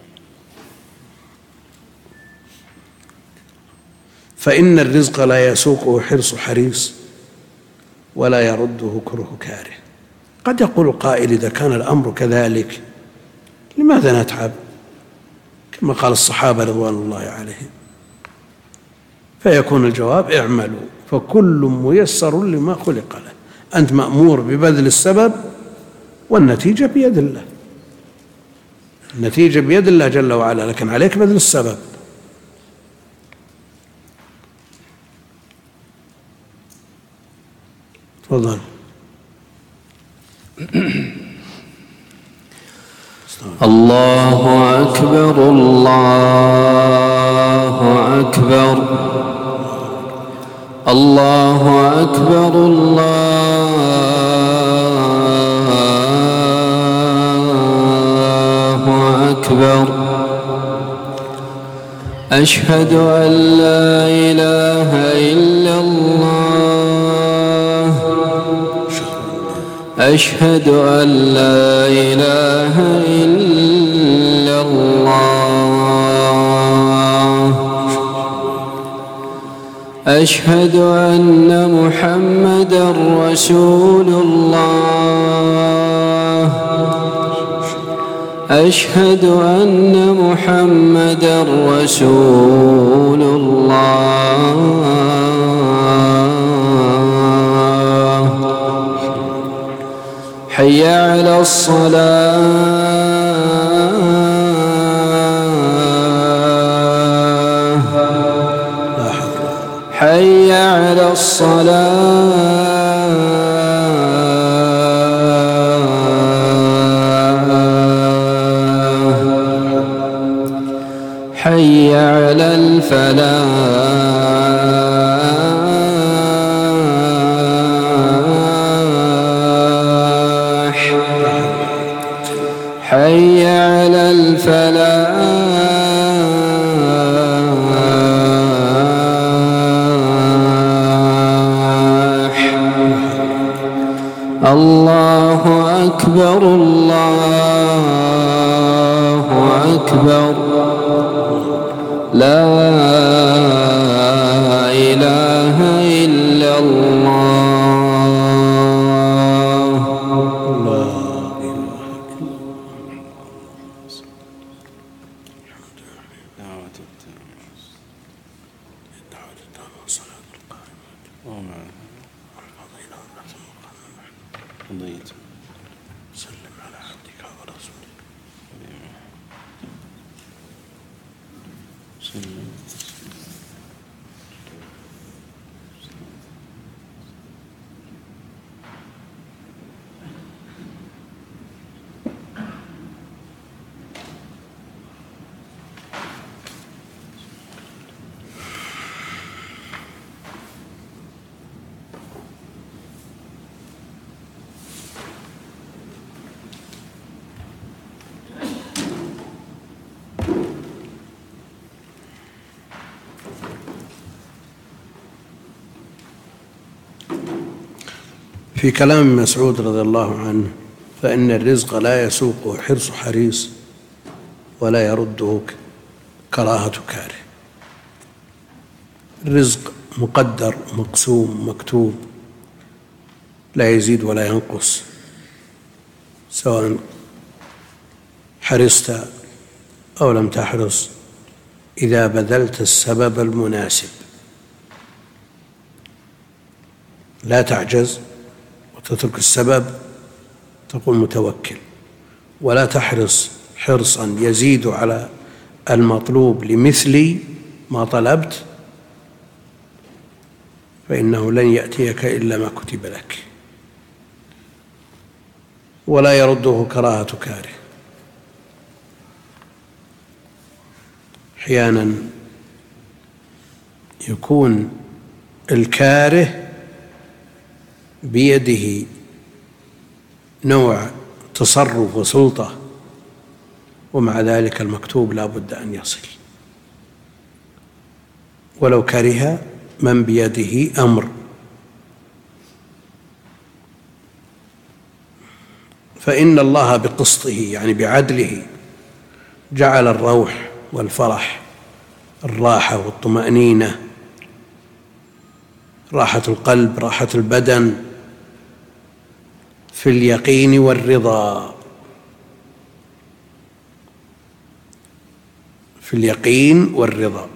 فإن الرزق لا يسوقه حرص حريص ولا يرده كره كاره. قد يقول قائل: إذا كان الأمر كذلك لماذا نتعب؟ كما قال الصحابة رضوان الله عليهم. فيكون الجواب: اعملوا فكل ميسر لما خلق له. أنت مأمور ببذل السبب، والنتيجة بيد الله، النتيجة بيد الله جل وعلا، لكن عليك بذل السبب. تفضل. الله أكبر الله أكبر الله أكبر الله أكبر. أشهد أن لا إله إلا الله، أشهد أن لا إله إلا الله، أشهد أن محمدًا رسول الله، أشهد أن محمدًا رسول الله. حي على الصلاة، حي على الصلاة، حي على الفلاح، حي على الفلاح. الله أكبر الله أكبر. لا إله إلا الله. سلم على عبدك ورسولك. في كلام مسعود رضي الله عنه: فإن الرزق لا يسوقه حرص حريص ولا يرده كراهة كاره. الرزق مقدر مقسوم مكتوب، لا يزيد ولا ينقص، سواء حرصت أو لم تحرص، إذا بذلت السبب المناسب. لا تعجز وتترك السبب تقول متوكل، ولا تحرص حرصا يزيد على المطلوب لمثل ما طلبت، فإنه لن يأتيك إلا ما كتب لك. ولا يرده كراهة كاره. أحيانا يكون الكاره بيده نوع تصرف وسلطة، ومع ذلك المكتوب لا بد أن يصل، ولو كره من بيده أمر. فإن الله بقسطه يعني بعدله جعل الروح والفرح، الراحة والطمأنينة، راحة القلب، راحة البدن، في اليقين والرضا. في اليقين والرضا.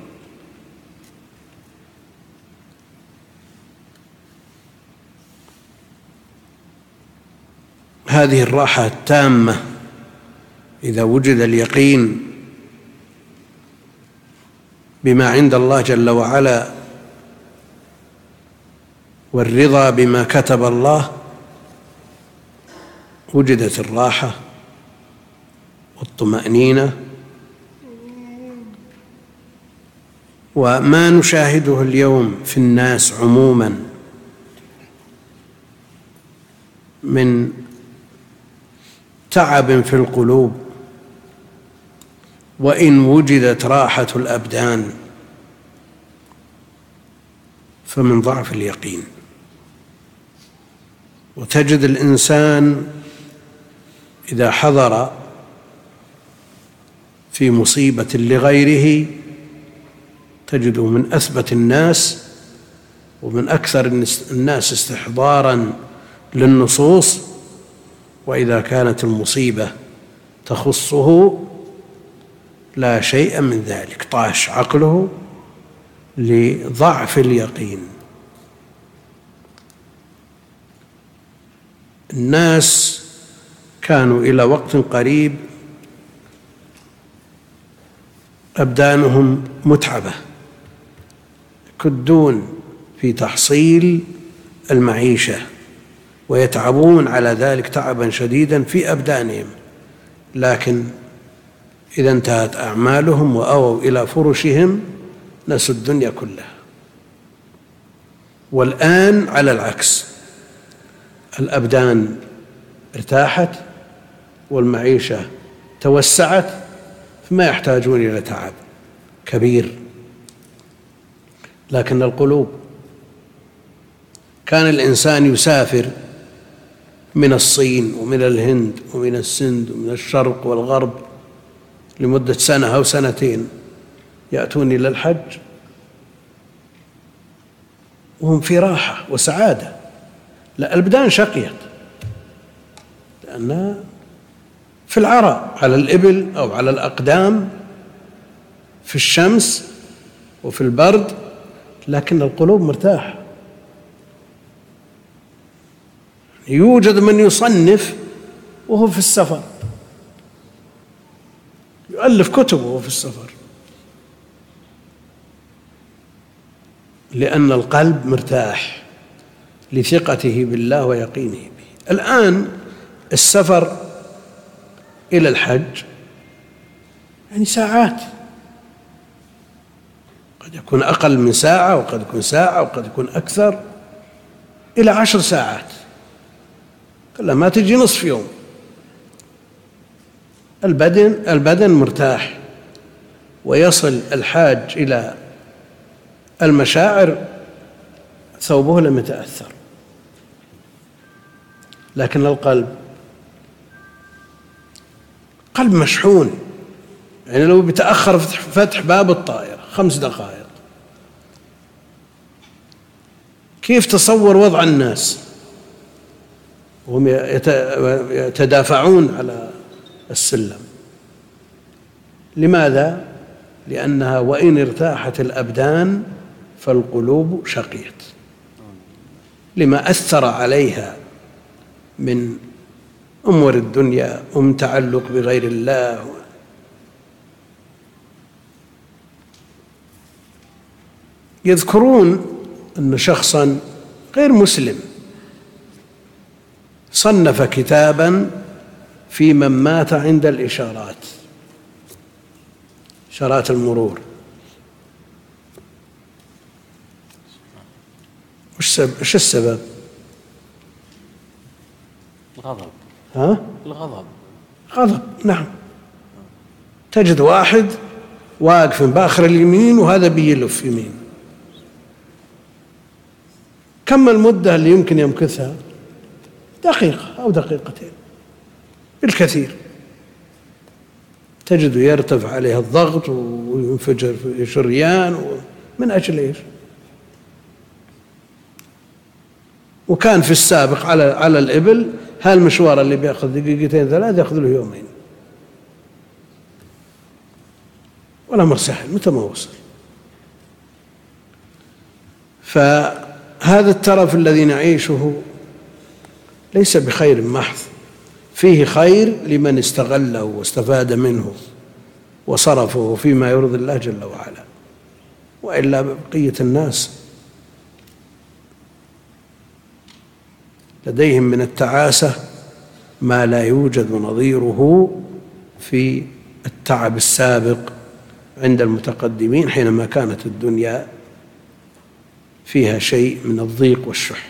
هذه الراحة التامة إذا وجد اليقين بما عند الله جل وعلا والرضا بما كتب الله، وجدت الراحة والطمأنينة. وما نشاهده اليوم في الناس عموما من تعب في القلوب، وإن وجدت راحة الأبدان فمن ضعف اليقين. وتجد الإنسان إذا حضر في مصيبة لغيره تجده من أثبت الناس ومن أكثر الناس استحضاراً للنصوص، وإذا كانت المصيبة تخصه لا شيء من ذلك، طاش عقله لضعف اليقين. الناس كانوا إلى وقت قريب أبدانهم متعبة، يكدون في تحصيل المعيشة ويتعبون على ذلك تعبا شديدا في أبدانهم، لكن إذا انتهت أعمالهم وأووا إلى فرشهم نسوا الدنيا كلها. والآن على العكس، الأبدان ارتاحت والمعيشة توسعت، فما يحتاجون إلى تعب كبير. لكن القلوب، كان الإنسان يسافر من الصين ومن الهند ومن السند ومن الشرق والغرب لمدة سنة أو سنتين، يأتون إلى الحج وهم في راحة وسعادة. لا، الأبدان شقيت لأنها في العرى على الإبل أو على الأقدام، في الشمس وفي البرد، لكن القلوب مرتاحة. يوجد من يصنف وهو في السفر، يؤلف كتب وهو في السفر، لأن القلب مرتاح لثقته بالله ويقينه به. الآن السفر إلى الحج يعني ساعات، قد يكون أقل من ساعة وقد يكون ساعة وقد يكون أكثر، إلى 10 ساعات، كلها ما تجي نصف يوم. البدن مرتاح، ويصل الحاج إلى المشاعر ثوبه لم يتأثر. لكن القلب قلب مشحون، يعني لو بيتأخر فتح باب الطائرة 5 دقائق، كيف تصور وضع الناس وهم يتدافعون على السلم؟ لماذا؟ لأنها وإن ارتاحت الأبدان فالقلوب شقيت، لما أثر عليها من أمور الدنيا ومن تعلق بغير الله. يذكرون أن شخصا غير مسلم صنف كتابا في من مات عند الإشارات، إشارات المرور. وش السبب؟ الغضب. الغضب. غضب، نعم. تجد واحد واقف بآخر اليمين وهذا بيلف يمين، كم المدة اللي يمكن يمكثها؟ دقيقة أو دقيقتين بالكثير. تجد يرتفع عليه الضغط وينفجر في شريان، من أجل إيش؟ وكان في السابق على الإبل هالمشوار اللي بيأخذ 2-3 يأخذ له يومين، والأمر سهل متى ما وصل. فهذا الترف الذي نعيشه ليس بخير محض، فيه خير لمن استغله واستفاد منه وصرفه فيما يرضي الله جل وعلا، وإلا بقية الناس لديهم من التعاسة ما لا يوجد نظيره في التعب السابق عند المتقدمين، حينما كانت الدنيا فيها شيء من الضيق والشح.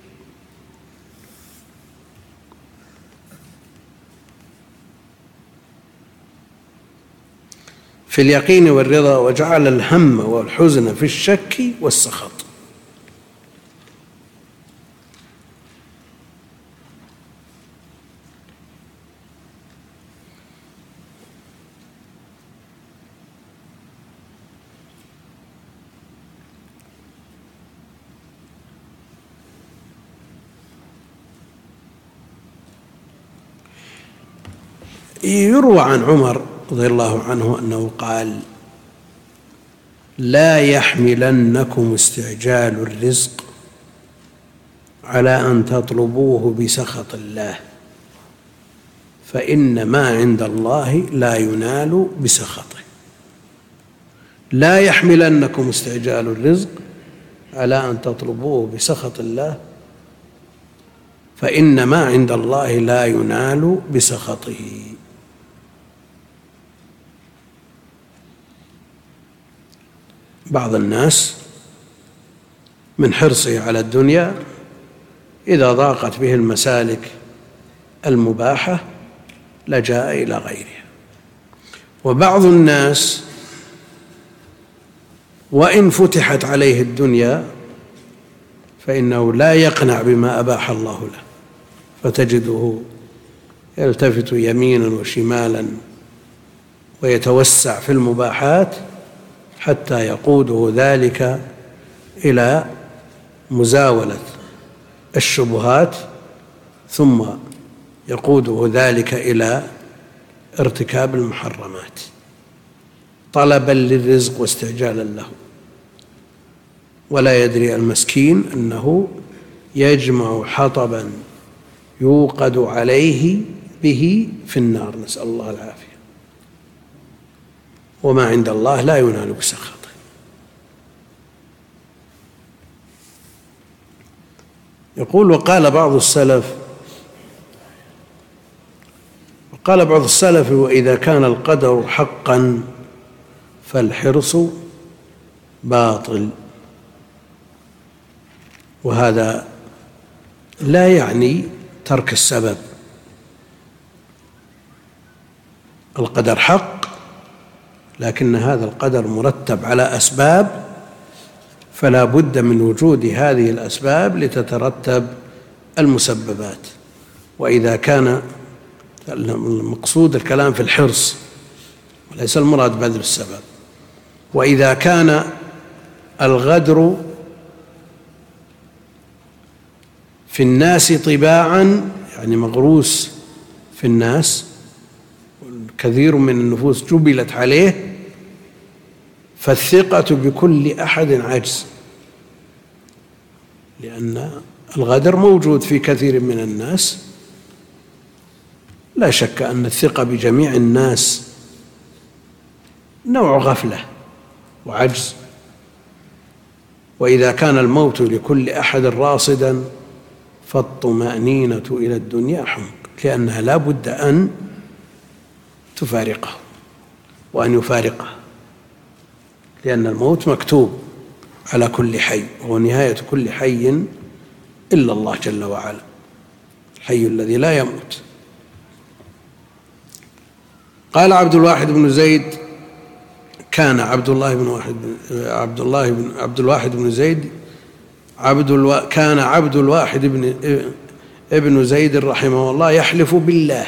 في اليقين والرضا، وجعل الهم والحزن في الشك والسخط. يروى عن عمر رضي الله عنه أنه قال: لا يحملنكم استعجال الرزق على أن تطلبوه بسخط الله، فإن ما عند الله لا ينال بسخطه. لا يحملنكم استعجال الرزق على أن تطلبوه بسخط الله، فإن ما عند الله لا ينال بسخطه. بعض الناس من حرصه على الدنيا إذا ضاقت به المسالك المباحة لجاء إلى غيرها، وبعض الناس وإن فتحت عليه الدنيا فإنه لا يقنع بما أباح الله له، فتجده يلتفت يمينا وشمالا ويتوسع في المباحات حتى يقوده ذلك إلى مزاولة الشبهات، ثم يقوده ذلك إلى ارتكاب المحرمات طلبا للرزق واستعجالا له. ولا يدري المسكين أنه يجمع حطبا يوقد عليه به في النار، نسأل الله العافية، وما عند الله لا ينال بسخطه. يقول وقال بعض السلف وإذا كان القدر حقا فالحرص باطل. وهذا لا يعني ترك السبب، القدر حق، لكن هذا القدر مرتب على أسباب، فلا بد من وجود هذه الأسباب لتترتب المسببات. وإذا كان المقصود الكلام في الحرص وليس المراد بذل السبب، وإذا كان الغدر في الناس طباعا، يعني مغروس في الناس، كثير من النفوس جبلت عليه، فالثقة بكل أحد عجز، لأن الغدر موجود في كثير من الناس. لا شك أن الثقة بجميع الناس نوع غفلة وعجز. وإذا كان الموت لكل أحد راصدا فالطمأنينة إلى الدنيا حمق، لأنها لا بد أن تفارقه وأن يفارقه، لأن الموت مكتوب على كل حي، وهو نهاية كل حي إلا الله جل وعلا، الحي الذي لا يموت. قال عبد الواحد بن زيد كان عبد الواحد بن زيد رحمه الله يحلف بالله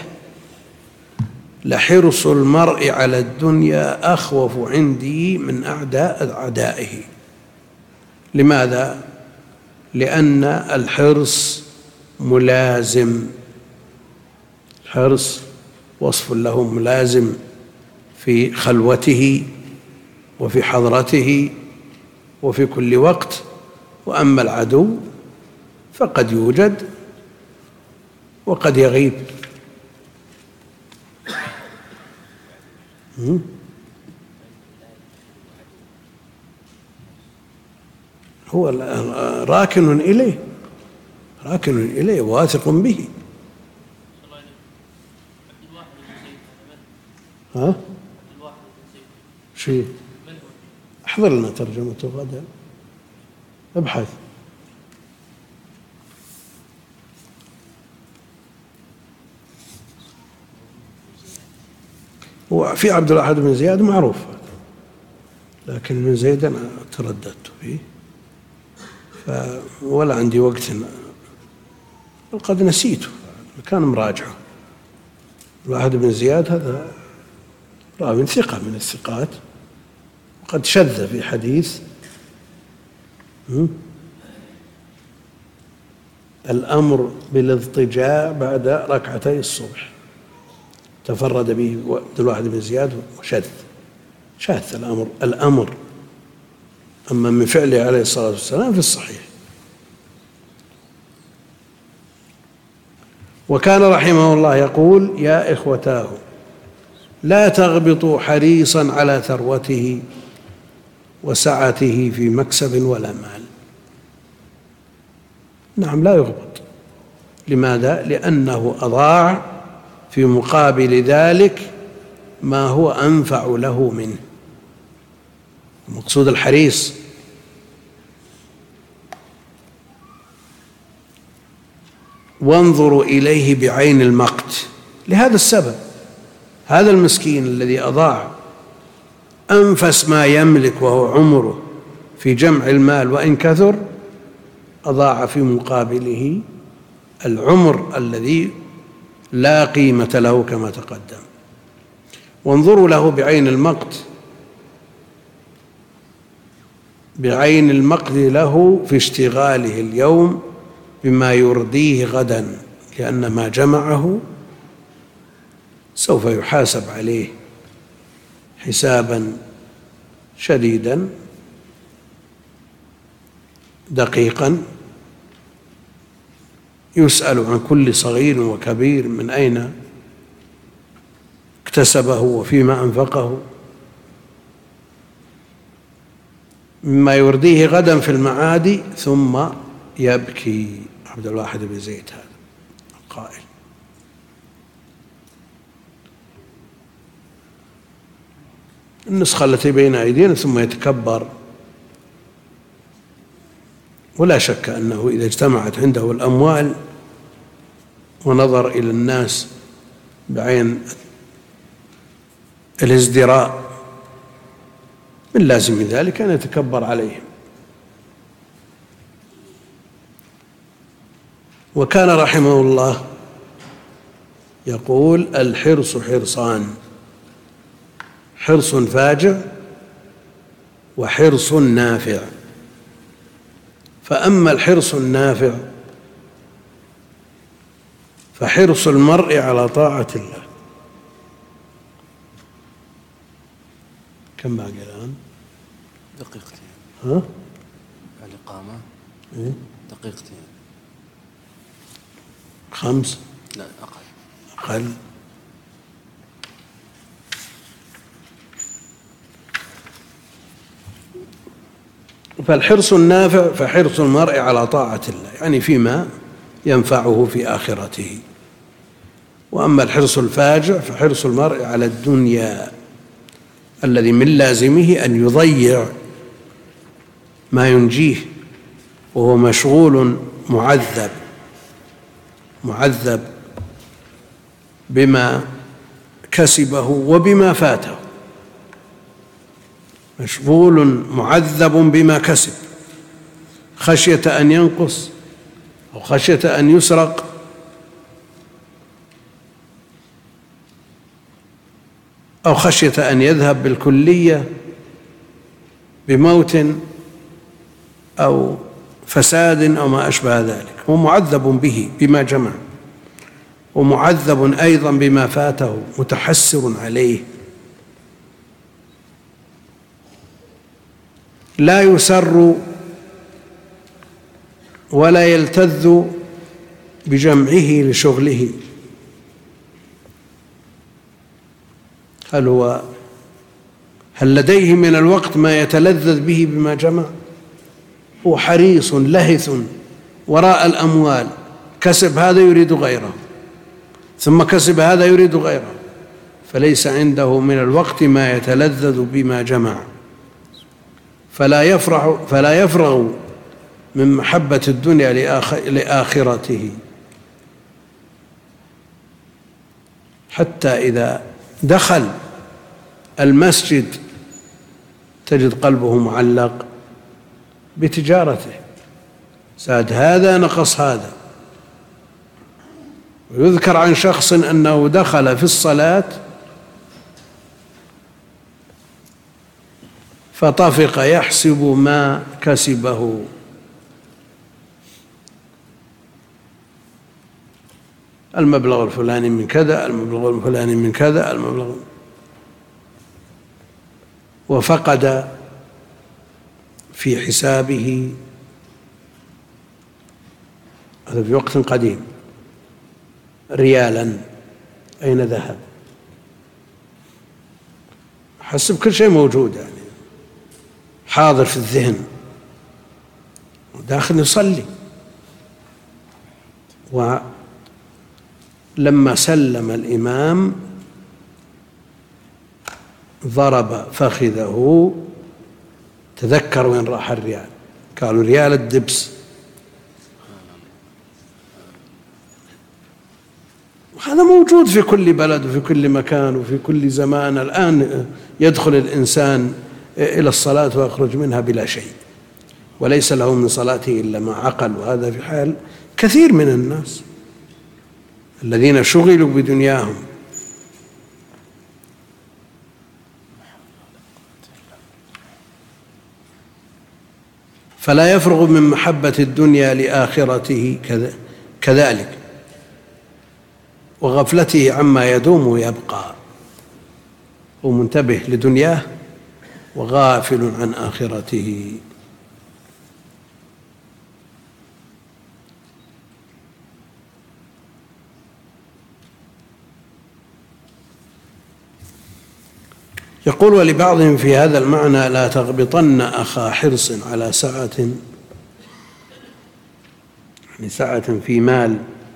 لحرص المرء على الدنيا أخوف عندي من أعدائه. لماذا؟ لأن الحرص ملازم، الحرص وصف له ملازم في خلوته وفي حضرته وفي كل وقت. وأما العدو فقد يوجد وقد يغيب. هو راكن إليه واثق به. ها؟ شيء احضر لنا ترجمته غدا، ابحث. وفي عبد الواحد بن زياد معروف، لكن بن زيد أنا ترددت فيه ولا عندي وقت، قد نسيته، كان مراجعه. الواحد بن زياد هذا راوي ثقة من الثقات، وقد شذ في حديث الأمر بالاضطجاع بعد ركعتي الصبح، تفرد به عبد الواحد بن زياد وشذ الأمر، أما من فعله عليه الصلاة والسلام في الصحيح. وكان رحمه الله يقول: يا إخوتاه لا تغبطوا حريصا على ثروته وسعته في مكسب ولا مال. نعم، لا يغبط. لماذا؟ لأنه أضاع في مقابل ذلك ما هو أنفع له منه. المقصود الحريص. وانظروا إليه بعين المقت. لهذا السبب هذا المسكين الذي أضاع أنفس ما يملك وهو عمره في جمع المال وإن كثر، أضاع في مقابله العمر الذي لا قيمة له كما تقدم. وانظروا له بعين المقت، بعين المقت له في اشتغاله اليوم بما يرضيه غدا، لأن ما جمعه سوف يحاسب عليه حسابا شديدا دقيقا يسأل عن كل صغير وكبير من أين اكتسبه وفيما أنفقه، مما يرديه غدا في المعاد، ثم يبكي. عبد الواحد بن زيد هذا القائل. النسخة التي بين أيدينا ثم يتكبر. ولا شك أنه إذا اجتمعت عنده الأموال ونظر إلى الناس بعين الازدراء من لازم ذلك أن يتكبر عليهم. وكان رحمه الله يقول: الحرص حرصان، حرص فاجع وحرص نافع. فأما الحرص النافع فحرص المرء على طاعة الله. كم باقي الآن؟ دقيقتين. ها؟ الإقامة إيه؟ دقيقتين. 5؟ لا أقل. أقل. فالحرص النافع فحرص المرء على طاعة الله، يعني فيما ينفعه في آخرته. وأما الحرص الفاجع فحرص المرء على الدنيا، الذي من لازمه أن يضيع ما ينجيه، وهو مشغول معذب بما كسبه وبما فاته، مشغول معذب بما كسب، خشية أن ينقص أو خشية أن يسرق أو خشية أن يذهب بالكلية بموت أو فساد أو ما أشبه ذلك. هو معذب به بما جمع، ومعذب أيضا بما فاته، متحسر عليه، لا يسر ولا يلتذ بجمعه لشغله. هل لديه من الوقت ما يتلذذ به بما جمع؟ هو حريص لهث وراء الأموال، كسب هذا يريد غيره، ثم كسب هذا يريد غيره، فليس عنده من الوقت ما يتلذذ بما جمع، فلا يفرغ من محبة الدنيا لآخرته، حتى إذا دخل المسجد تجد قلبه معلق بتجارته، زاد هذا نقص هذا. ويذكر عن شخص أنه دخل في الصلاة فطفق يحسب ما كسبه، المبلغ الفلاني من كذا، المبلغ الفلاني من كذا، المبلغ، وفقد في حسابه، هذا في وقت قديم، ريالا. أين ذهب؟ حسب كل شيء موجود، يعني حاضر في الذهن، وداخل يصلي. ولما سلم الإمام ضرب فخذه، تذكر وين راح الريال، قالوا ريال الدبس. وهذا موجود في كل بلد وفي كل مكان وفي كل زمان. الآن يدخل الإنسان إلى الصلاة ويخرج منها بلا شيء، وليس له من صلاته إلا ما عقل. وهذا في حال كثير من الناس الذين شغلوا بدنياهم. فلا يفرغ من محبة الدنيا لآخرته كذلك، وغفلته عما يدوم ويبقى. هو منتبه لدنياه وغافل عن آخرته. يقول: ولبعضهم في هذا المعنى: لا تغبطن أخا حرص على سعة، يعني سعة في مال،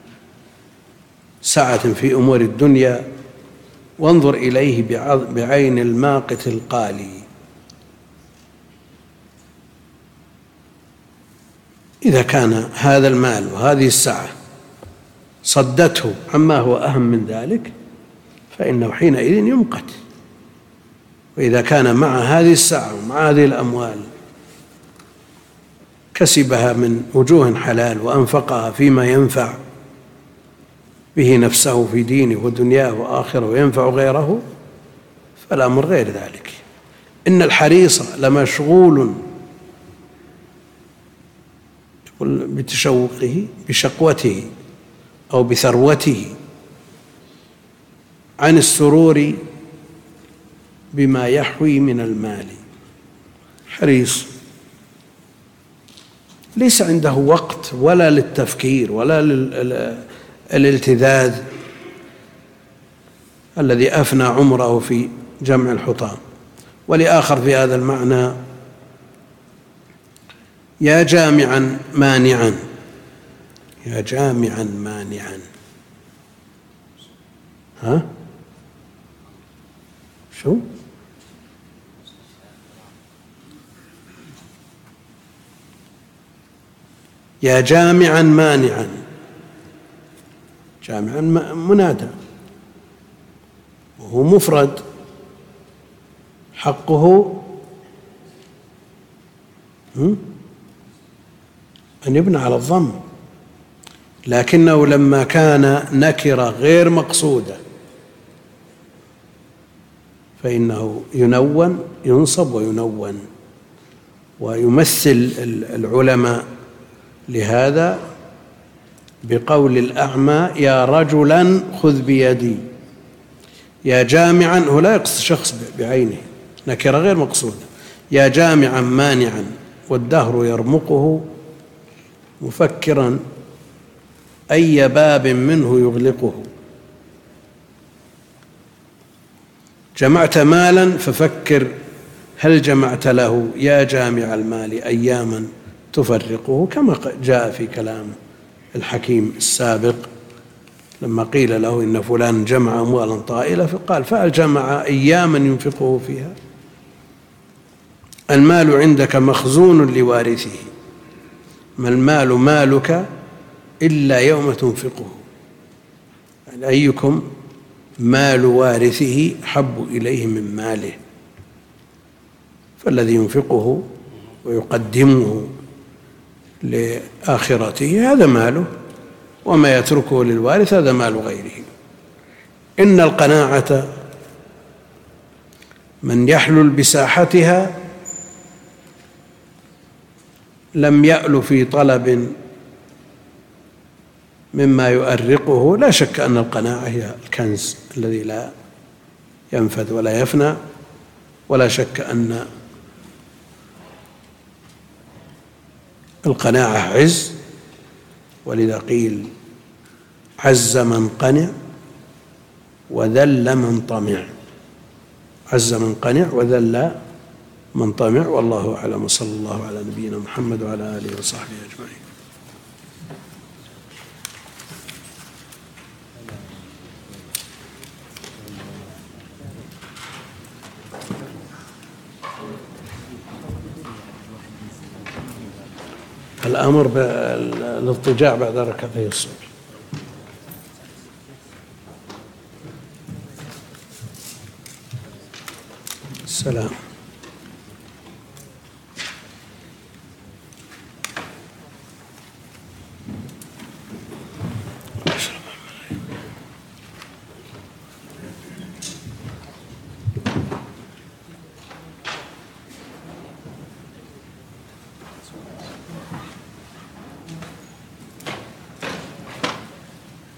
سعة في أمور الدنيا، وانظر إليه بعين الماقت القالي. إذا كان هذا المال وهذه السعة صدته عما هو أهم من ذلك فإنه حينئذ يمقت. وإذا كان مع هذه السعة ومع هذه الأموال كسبها من وجوه حلال وأنفقها فيما ينفع به نفسه في دينه ودنياه وآخره وينفع غيره، فالأمر غير ذلك. إن الحريص لمشغول بتشوقه بشقوته أو بثروته عن السرور بما يحوي من المال. حريص ليس عنده وقت ولا للتفكير ولا للالتذاذ الذي أفنى عمره في جمع الحطام. ولآخر في هذا المعنى: يا جامعا مانعا، يا جامعا مانعا. ها؟ شو؟ يا جامعا مانعا، جامعا منادى وهو مفرد، حقه أن يبنى على الضم، لكنه لما كان نكرة غير مقصودة فإنه ينون، ينصب وينون. ويمثل العلماء لهذا بقول الأعمى: يا رجلا خذ بيدي. يا جامعا، هو لا يقصد شخص بعينه، نكرة غير مقصودة. يا جامعا مانعا، والدهر يرمقه مفكرا أي باب منه يغلقه. جمعت مالا ففكر هل جمعت له يا جامع المال أياما تفرقه، كما جاء في كلام الحكيم السابق لما قيل له إن فلان جمع أموالا طائلة فقال: فهل جمع أياما ينفقه فيها؟ المال عندك مخزون لوارثه، ما المال مالك إلا يوم تنفقه. يعني أيكم مال وارثه حب إليه من ماله، فالذي ينفقه ويقدمه لآخرته هذا ماله، وما يتركه للوارث هذا مال غيره. إن القناعة من يحلل بساحتها لم يأل في طلب مما يؤرقه. لا شك أن القناعة هي الكنز الذي لا ينفد ولا يفنى، ولا شك أن القناعة عز، ولذا قيل: عز من قنع وذل من طمع. عز من قنع وذل من طمع. والله أعلم، وصلى الله على نبينا محمد وعلى آله وصحبه أجمعين. الأمر بالاضطجاع بعد ركعتي الصبح. السلام.